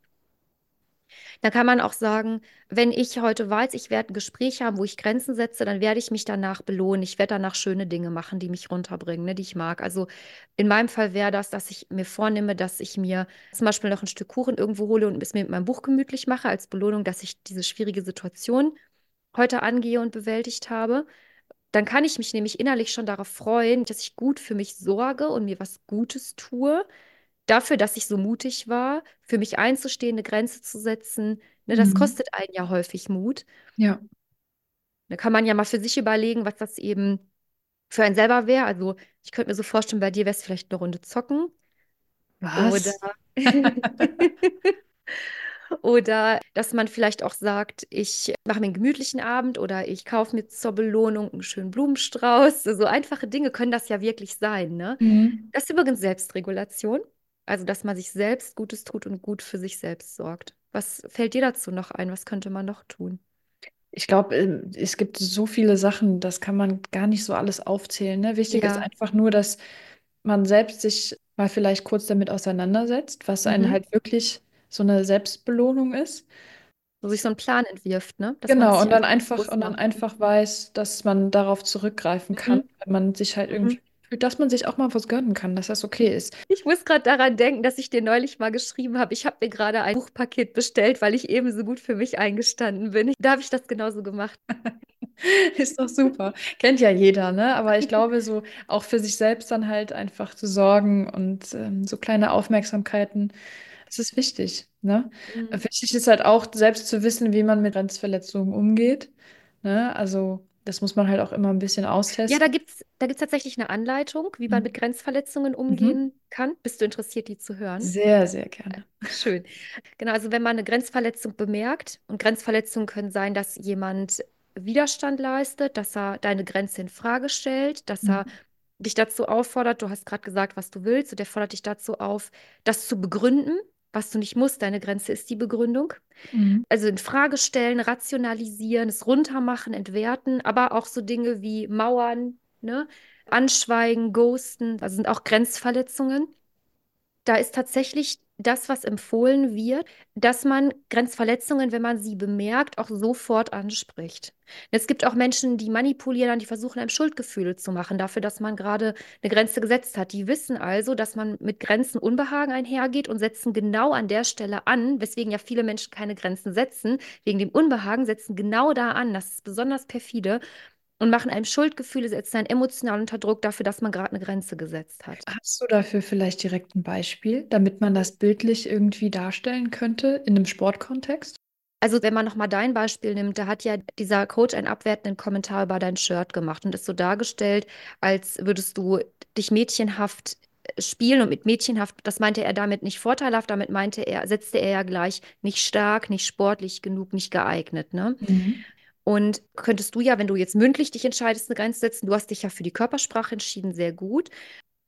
Da kann man auch sagen, wenn ich heute weiß, ich werde ein Gespräch haben, wo ich Grenzen setze, dann werde ich mich danach belohnen. Ich werde danach schöne Dinge machen, die mich runterbringen, ne, die ich mag. Also in meinem Fall wäre das, dass ich mir vornehme, dass ich mir zum Beispiel noch ein Stück Kuchen irgendwo hole und es mir mit meinem Buch gemütlich mache, als Belohnung, dass ich diese schwierige Situation heute angehe und bewältigt habe. Dann kann ich mich nämlich innerlich schon darauf freuen, dass ich gut für mich sorge und mir was Gutes tue dafür, dass ich so mutig war, für mich einzustehen, eine Grenze zu setzen, ne, das Mhm. kostet einen ja häufig Mut. Ja. Da kann man ja mal für sich überlegen, was das eben für einen selber wäre. Also ich könnte mir so vorstellen, bei dir wäre es vielleicht eine Runde zocken oder Was? oder dass man vielleicht auch sagt, ich mache mir einen gemütlichen Abend oder ich kaufe mir zur Belohnung einen schönen Blumenstrauß. So einfache Dinge können das ja wirklich sein, ne? Mhm. Das ist übrigens Selbstregulation. Also, dass man sich selbst Gutes tut und gut für sich selbst sorgt. Was fällt dir dazu noch ein? Was könnte man noch tun? Ich glaube, es gibt so viele Sachen, das kann man gar nicht so alles aufzählen. Ne? Wichtig ist Ja. einfach nur, dass man selbst sich mal vielleicht kurz damit auseinandersetzt, was einen Mhm. halt wirklich so eine Selbstbelohnung ist. So sich so einen Plan entwirft, ne? Dass man es Genau, sich einfach und bewusst dann macht. einfach weiß, dass man darauf zurückgreifen kann, Mhm. wenn man sich halt Mhm. irgendwie fühlt, dass man sich auch mal was gönnen kann, dass das okay ist. Ich muss gerade daran denken, dass ich dir neulich mal geschrieben habe. Ich habe mir gerade ein Buchpaket bestellt, weil ich ebenso gut für mich eingestanden bin. Da habe ich das genauso gemacht. Ist doch super. Kennt ja jeder, ne? Aber ich glaube, so auch für sich selbst dann halt einfach zu sorgen und so kleine Aufmerksamkeiten, das ist wichtig, ne? Mhm. Wichtig ist halt auch selbst zu wissen, wie man mit Grenzverletzungen umgeht, ne? Also das muss man halt auch immer ein bisschen Ja, austesten. da gibt's tatsächlich eine Anleitung, wie man Mhm. mit Grenzverletzungen Mhm. umgehen kann. Bist du interessiert, die zu hören? Sehr, sehr gerne. Schön. Genau, also wenn man eine Grenzverletzung bemerkt, und Grenzverletzungen können sein, dass jemand Widerstand leistet, dass er deine Grenze in Frage stellt, dass er Mhm. dich dazu auffordert, du hast gerade gesagt, was du willst, und der fordert dich dazu auf, das zu begründen, was du nicht musst. Deine Grenze ist die Begründung. Mhm. Also in Frage stellen, rationalisieren, es runtermachen, entwerten, aber auch so Dinge wie Mauern, ne? Anschweigen, ghosten, also sind auch Grenzverletzungen. Da ist tatsächlich das, was empfohlen wird, dass man Grenzverletzungen, wenn man sie bemerkt, auch sofort anspricht. Es gibt auch Menschen, die manipulieren, die versuchen, einem Schuldgefühle zu machen, dafür, dass man gerade eine Grenze gesetzt hat. Die wissen also, dass man mit Grenzen Unbehagen einhergeht und setzen genau an der Stelle an, weswegen ja viele Menschen keine Grenzen setzen, wegen dem Unbehagen, setzen genau da an. Das ist besonders perfide und machen einem Schuldgefühle, setzen einen emotional unter Druck dafür, dass man gerade eine Grenze gesetzt hat. Hast du dafür vielleicht direkt ein Beispiel, damit man das bildlich irgendwie darstellen könnte in einem Sportkontext? Also, wenn man nochmal dein Beispiel nimmt, da hat ja dieser Coach einen abwertenden Kommentar über dein Shirt gemacht und es so dargestellt, als würdest du dich mädchenhaft spielen und mit mädchenhaft, das meinte er damit nicht vorteilhaft, damit meinte er, setzte er ja gleich nicht stark, nicht sportlich genug, nicht geeignet, ne? Mhm. Und könntest du ja, wenn du jetzt mündlich dich entscheidest, eine Grenze setzen, du hast dich ja für die Körpersprache entschieden, sehr gut.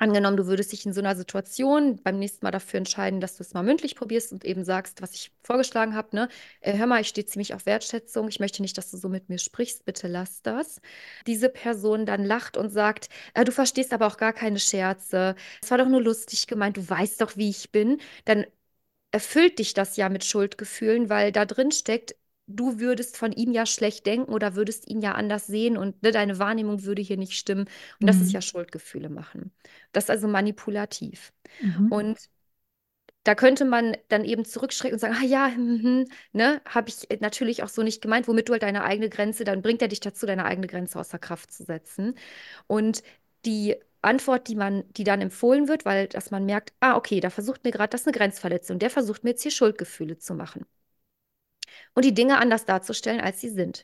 Angenommen, du würdest dich in so einer Situation beim nächsten Mal dafür entscheiden, dass du es mal mündlich probierst und eben sagst, was ich vorgeschlagen habe, ne? Hör mal, ich stehe ziemlich auf Wertschätzung, ich möchte nicht, dass du so mit mir sprichst, bitte lass das. Diese Person dann lacht und sagt, du verstehst aber auch gar keine Scherze, es war doch nur lustig gemeint, du weißt doch, wie ich bin, dann erfüllt dich das ja mit Schuldgefühlen, weil da drin steckt, du würdest von ihm ja schlecht denken oder würdest ihn ja anders sehen und ne, deine Wahrnehmung würde hier nicht stimmen. Und das ist ja Mhm. Schuldgefühle machen. Das ist also manipulativ. Mhm. Und da könnte man dann eben zurückschrecken und sagen, ah ja, ne, habe ich natürlich auch so nicht gemeint, womit du halt deine eigene Grenze, dann bringt er dich dazu, deine eigene Grenze außer Kraft zu setzen. Und die Antwort, die dann empfohlen wird, weil dass man merkt, ah, okay, da versucht mir gerade, das ist eine Grenzverletzung, der versucht mir jetzt hier Schuldgefühle zu machen und die Dinge anders darzustellen, als sie sind.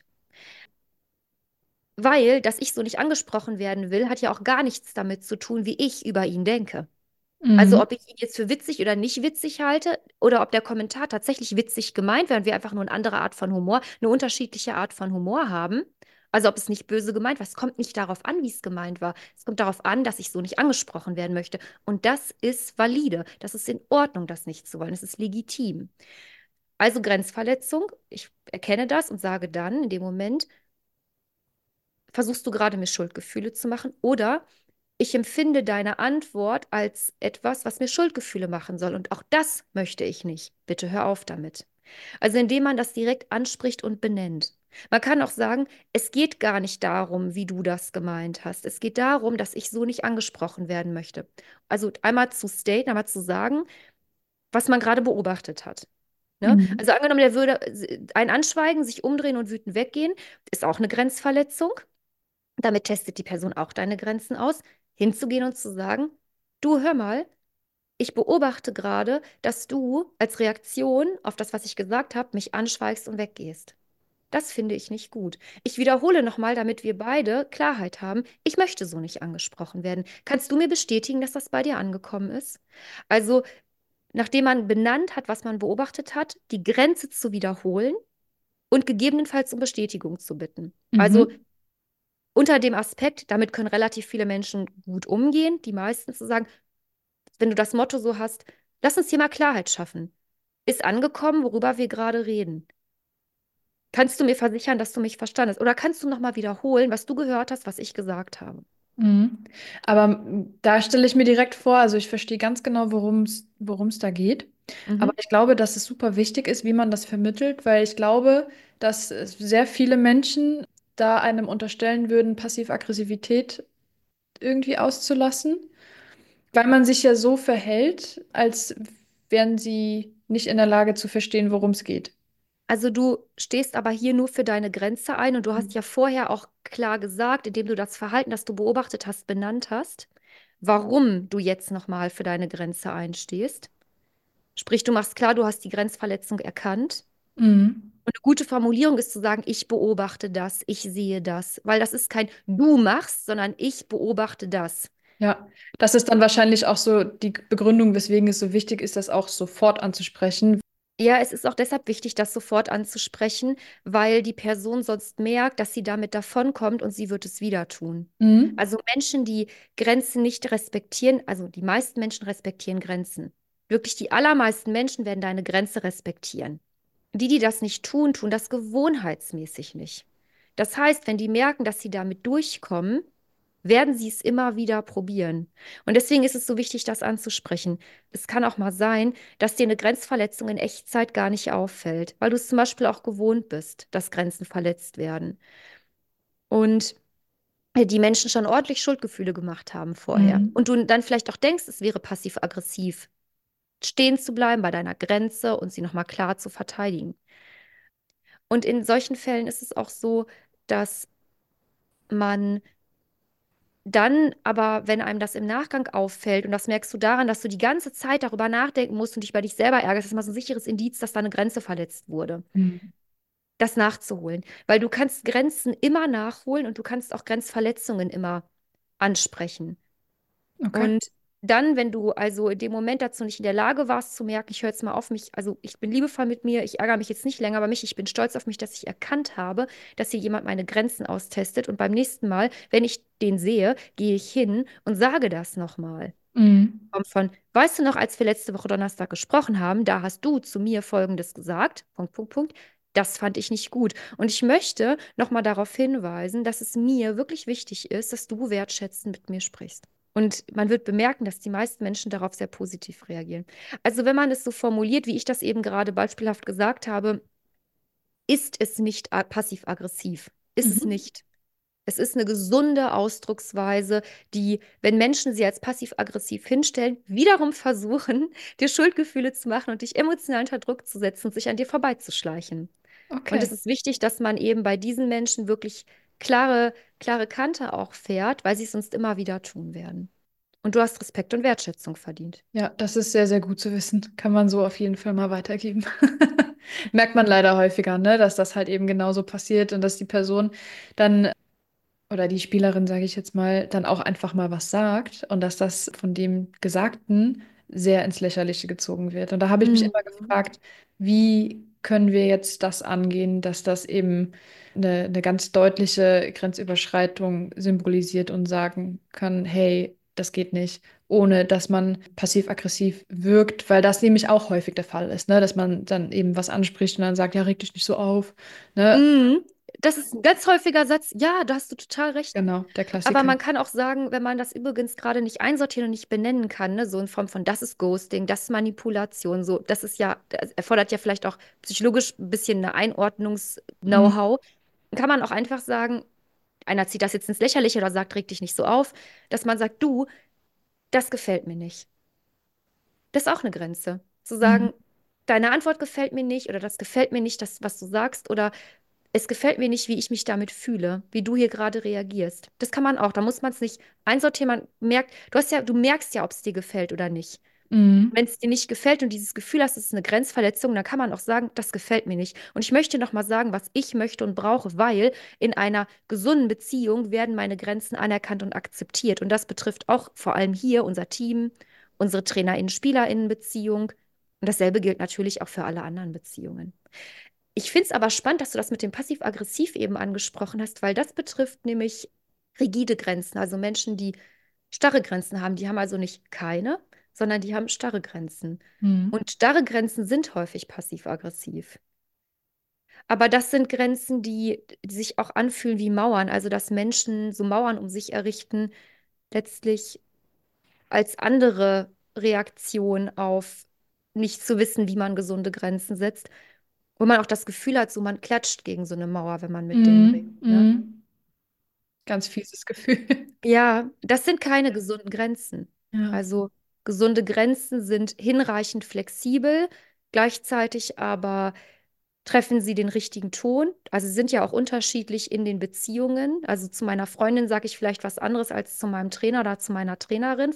Weil, dass ich so nicht angesprochen werden will, hat ja auch gar nichts damit zu tun, wie ich über ihn denke. Also Mhm. ob ich ihn jetzt für witzig oder nicht witzig halte oder ob der Kommentar tatsächlich witzig gemeint wäre und wir einfach nur eine andere Art von Humor, eine unterschiedliche Art von Humor haben. Also ob es nicht böse gemeint war. Es kommt nicht darauf an, wie es gemeint war. Es kommt darauf an, dass ich so nicht angesprochen werden möchte. Und das ist valide. Das ist in Ordnung, das nicht zu wollen. Es ist legitim. Also Grenzverletzung. Ich erkenne das und sage dann in dem Moment, versuchst du gerade mir Schuldgefühle zu machen oder ich empfinde deine Antwort als etwas, was mir Schuldgefühle machen soll. Und auch das möchte ich nicht. Bitte hör auf damit. Also indem man das direkt anspricht und benennt. Man kann auch sagen, es geht gar nicht darum, wie du das gemeint hast. Es geht darum, dass ich so nicht angesprochen werden möchte. Also einmal zu staten, einmal zu sagen, was man gerade beobachtet hat. Ne? Mhm. Also angenommen, der würde ein anschweigen, sich umdrehen und wütend weggehen, ist auch eine Grenzverletzung. Damit testet die Person auch deine Grenzen aus, hinzugehen und zu sagen, du hör mal, ich beobachte gerade, dass du als Reaktion auf das, was ich gesagt habe, mich anschweigst und weggehst. Das finde ich nicht gut. Ich wiederhole nochmal, damit wir beide Klarheit haben. Ich möchte so nicht angesprochen werden. Kannst du mir bestätigen, dass das bei dir angekommen ist? Also, nachdem man benannt hat, was man beobachtet hat, die Grenze zu wiederholen und gegebenenfalls um Bestätigung zu bitten. Also Mhm. unter dem Aspekt, damit können relativ viele Menschen gut umgehen, die meisten zu sagen, wenn du das Motto so hast, lass uns hier mal Klarheit schaffen. Ist angekommen, worüber wir gerade reden. Kannst du mir versichern, dass du mich verstanden hast? Oder kannst du nochmal wiederholen, was du gehört hast, was ich gesagt habe? Mhm. Aber da stelle ich mir direkt vor, also ich verstehe ganz genau, worum es da geht. Aber Mhm. ich glaube, dass es super wichtig ist, wie man das vermittelt, weil ich glaube, dass sehr viele Menschen da einem unterstellen würden, Passiv-Aggressivität irgendwie auszulassen, weil man sich ja so verhält, als wären sie nicht in der Lage zu verstehen, worum es geht. Also du stehst aber hier nur für deine Grenze ein und du hast ja vorher auch klar gesagt, indem du das Verhalten, das du beobachtet hast, benannt hast, warum du jetzt nochmal für deine Grenze einstehst. Sprich, du machst klar, du hast die Grenzverletzung erkannt. Mhm. Und eine gute Formulierung ist zu sagen, ich beobachte das, ich sehe das, weil das ist kein du machst, sondern ich beobachte das. Ja, das ist dann wahrscheinlich auch so die Begründung, weswegen es so wichtig ist, das auch sofort anzusprechen. Ja, es ist auch deshalb wichtig, das sofort anzusprechen, weil die Person sonst merkt, dass sie damit davonkommt und sie wird es wieder tun. Mhm. Also Menschen, die Grenzen nicht respektieren, also die meisten Menschen respektieren Grenzen. Wirklich die allermeisten Menschen werden deine Grenze respektieren. Die, die das nicht tun, tun das gewohnheitsmäßig nicht. Das heißt, wenn die merken, dass sie damit durchkommen, werden sie es immer wieder probieren. Und deswegen ist es so wichtig, das anzusprechen. Es kann auch mal sein, dass dir eine Grenzverletzung in Echtzeit gar nicht auffällt, weil du es zum Beispiel auch gewohnt bist, dass Grenzen verletzt werden. Und die Menschen schon ordentlich Schuldgefühle gemacht haben vorher. Mhm. Und du dann vielleicht auch denkst, es wäre passiv-aggressiv, stehen zu bleiben bei deiner Grenze und sie nochmal klar zu verteidigen. Und in solchen Fällen ist es auch so, dass man dann aber, wenn einem das im Nachgang auffällt, und das merkst du daran, dass du die ganze Zeit darüber nachdenken musst und dich bei dich selber ärgerst, das ist mal so ein sicheres Indiz, dass da eine Grenze verletzt wurde, Mhm. das nachzuholen. Weil du kannst Grenzen immer nachholen und du kannst auch Grenzverletzungen immer ansprechen. Okay. Und dann, wenn du also in dem Moment dazu nicht in der Lage warst zu merken, ich höre jetzt mal auf mich, also ich bin liebevoll mit mir, ich ärgere mich jetzt nicht länger über mich, ich bin stolz auf mich, dass ich erkannt habe, dass hier jemand meine Grenzen austestet und beim nächsten Mal, wenn ich den sehe, gehe ich hin und sage das nochmal. Mhm. Von, weißt du noch, als wir letzte Woche Donnerstag gesprochen haben, da hast du zu mir Folgendes gesagt, Punkt, Punkt, Punkt. Das fand ich nicht gut. Und ich möchte nochmal darauf hinweisen, dass es mir wirklich wichtig ist, dass du wertschätzend mit mir sprichst. Und man wird bemerken, dass die meisten Menschen darauf sehr positiv reagieren. Also wenn man es so formuliert, wie ich das eben gerade beispielhaft gesagt habe, ist es nicht passiv-aggressiv. Ist es Mhm. nicht. Es ist eine gesunde Ausdrucksweise, die, wenn Menschen sie als passiv-aggressiv hinstellen, wiederum versuchen, dir Schuldgefühle zu machen und dich emotional unter Druck zu setzen und sich an dir vorbeizuschleichen. Und es Okay. ist wichtig, dass man eben bei diesen Menschen wirklich klare Kante auch fährt, weil sie es sonst immer wieder tun werden. Und du hast Respekt und Wertschätzung verdient. Ja, das ist sehr, sehr gut zu wissen. Kann man so auf jeden Fall mal weitergeben. Merkt man leider häufiger, ne, dass das halt eben genauso passiert und dass die Person dann oder die Spielerin, sage ich jetzt mal, dann auch einfach mal was sagt und dass das von dem Gesagten sehr ins Lächerliche gezogen wird. Und da habe ich mich immer Mhm. gefragt, wie können wir jetzt das angehen, dass das eben eine ganz deutliche Grenzüberschreitung symbolisiert und sagen kann, hey, das geht nicht, ohne dass man passiv-aggressiv wirkt, weil das nämlich auch häufig der Fall ist, ne? Dass man dann eben was anspricht und dann sagt, ja, reg dich nicht so auf, ne? Mhm. Das ist ein ganz häufiger Satz. Ja, da hast du total recht. Genau, der Aber Klassiker. man kann auch sagen, wenn man das übrigens gerade nicht einsortieren und nicht benennen kann, ne, so in Form von, das ist Ghosting, das ist Manipulation, so, das ist ja, das erfordert ja vielleicht auch psychologisch ein bisschen eine Mhm. Einordnungs-Know-how, dann kann man auch einfach sagen, einer zieht das jetzt ins Lächerliche oder sagt, reg dich nicht so auf, dass man sagt, du, das gefällt mir nicht. Das ist auch eine Grenze. Zu Mhm. sagen, deine Antwort gefällt mir nicht oder das gefällt mir nicht, das, was du sagst, oder es gefällt mir nicht, wie ich mich damit fühle, wie du hier gerade reagierst. Das kann man auch. Da muss man es nicht einsortieren. Man merkt, du merkst ja, ob es dir gefällt oder nicht. Mhm. Wenn es dir nicht gefällt und dieses Gefühl hast, es ist eine Grenzverletzung, dann kann man auch sagen, das gefällt mir nicht. Und ich möchte noch mal sagen, was ich möchte und brauche, weil in einer gesunden Beziehung werden meine Grenzen anerkannt und akzeptiert. Und das betrifft auch vor allem hier unser Team, unsere TrainerInnen-SpielerInnen-Beziehung. Und dasselbe gilt natürlich auch für alle anderen Beziehungen. Ich finde es aber spannend, dass du das mit dem Passiv-Aggressiv eben angesprochen hast, weil das betrifft nämlich rigide Grenzen, also Menschen, die starre Grenzen haben. Die haben also nicht keine, sondern die haben starre Grenzen. Mhm. Und starre Grenzen sind häufig passiv-aggressiv. Aber das sind Grenzen, die sich auch anfühlen wie Mauern, also dass Menschen so Mauern um sich errichten, letztlich als andere Reaktion auf nicht zu wissen, wie man gesunde Grenzen setzt, wo man auch das Gefühl hat, so man klatscht gegen so eine Mauer, wenn man mit denen redet, Mhm. ne? Mhm. Ganz fieses Gefühl. Ja, das sind keine gesunden Grenzen. Ja. Also gesunde Grenzen sind hinreichend flexibel, gleichzeitig aber treffen sie den richtigen Ton. Also sie sind ja auch unterschiedlich in den Beziehungen. Also zu meiner Freundin sage ich vielleicht was anderes als zu meinem Trainer oder zu meiner Trainerin.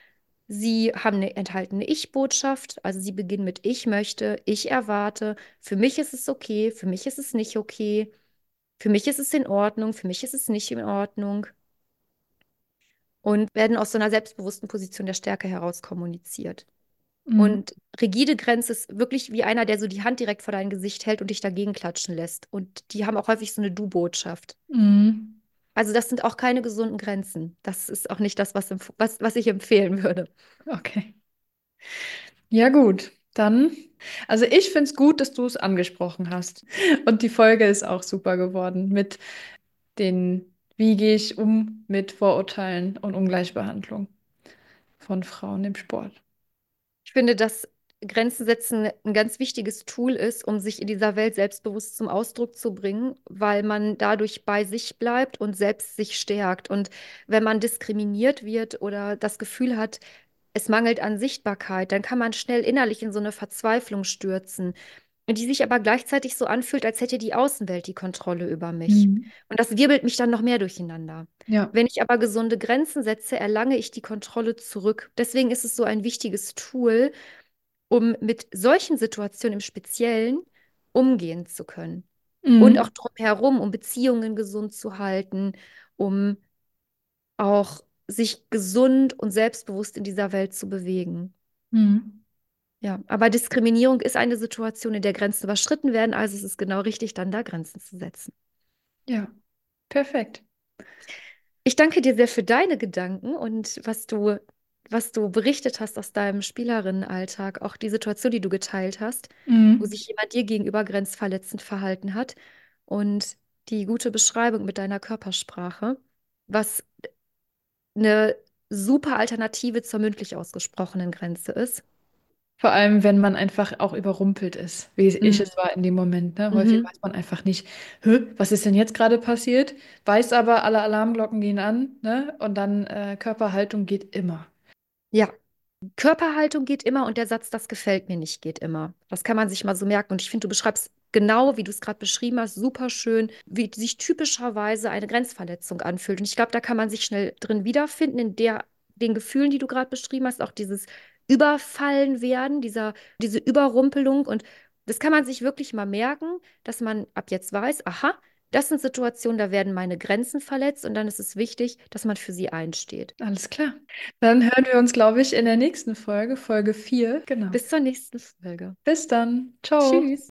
Sie haben eine enthaltene Ich-Botschaft. Also sie beginnen mit Ich möchte, ich erwarte, für mich ist es okay, für mich ist es nicht okay, für mich ist es in Ordnung, für mich ist es nicht in Ordnung. Und werden aus so einer selbstbewussten Position der Stärke heraus kommuniziert. Mhm. Und rigide Grenze ist wirklich wie einer, der so die Hand direkt vor dein Gesicht hält und dich dagegen klatschen lässt. Und die haben auch häufig so eine Du-Botschaft. Mhm. Also das sind auch keine gesunden Grenzen. Das ist auch nicht das, was ich empfehlen würde. Okay. Ja, gut. Dann, also ich finde es gut, dass du es angesprochen hast. Und die Folge ist auch super geworden mit wie gehe ich um mit Vorurteilen und Ungleichbehandlung von Frauen im Sport. Ich finde, dass Grenzen setzen ein ganz wichtiges Tool ist, um sich in dieser Welt selbstbewusst zum Ausdruck zu bringen, weil man dadurch bei sich bleibt und selbst sich stärkt. Und wenn man diskriminiert wird oder das Gefühl hat, es mangelt an Sichtbarkeit, dann kann man schnell innerlich in so eine Verzweiflung stürzen, und die sich aber gleichzeitig so anfühlt, als hätte die Außenwelt die Kontrolle über mich. Mhm. Und das wirbelt mich dann noch mehr durcheinander. Ja. Wenn ich aber gesunde Grenzen setze, erlange ich die Kontrolle zurück. Deswegen ist es so ein wichtiges Tool, um mit solchen Situationen im Speziellen umgehen zu können. Und auch Mhm. drumherum, um Beziehungen gesund zu halten, um auch sich gesund und selbstbewusst in dieser Welt zu bewegen. Mhm. Ja, aber Diskriminierung ist eine Situation, in der Grenzen überschritten werden, also es ist genau richtig, dann da Grenzen zu setzen. Ja, perfekt. Ich danke dir sehr für deine Gedanken und was du berichtet hast aus deinem Spielerinnenalltag, auch die Situation, die du geteilt hast, wo Mhm. sich jemand dir gegenüber grenzverletzend verhalten hat und die gute Beschreibung mit deiner Körpersprache, was eine super Alternative zur mündlich ausgesprochenen Grenze ist. Vor allem, wenn man einfach auch überrumpelt ist, wie ich Mhm. es war in dem Moment. Ne? Häufig Mhm. weiß man einfach nicht, was ist denn jetzt gerade passiert? Weiß aber, alle Alarmglocken gehen an, ne? Und dann Körperhaltung geht immer. Ja, Körperhaltung geht immer und der Satz, das gefällt mir nicht, geht immer. Das kann man sich mal so merken. Und ich finde, du beschreibst genau, wie du es gerade beschrieben hast, super schön, wie sich typischerweise eine Grenzverletzung anfühlt. Und ich glaube, da kann man sich schnell drin wiederfinden, den Gefühlen, die du gerade beschrieben hast, auch dieses Überfallen werden, diese Überrumpelung. Und das kann man sich wirklich mal merken, dass man ab jetzt weiß, aha, das sind Situationen, da werden meine Grenzen verletzt und dann ist es wichtig, dass man für sie einsteht. Alles klar. Dann hören wir uns, glaube ich, in der nächsten Folge, Folge 4. Genau. Bis zur nächsten Folge. Bis dann. Ciao. Tschüss.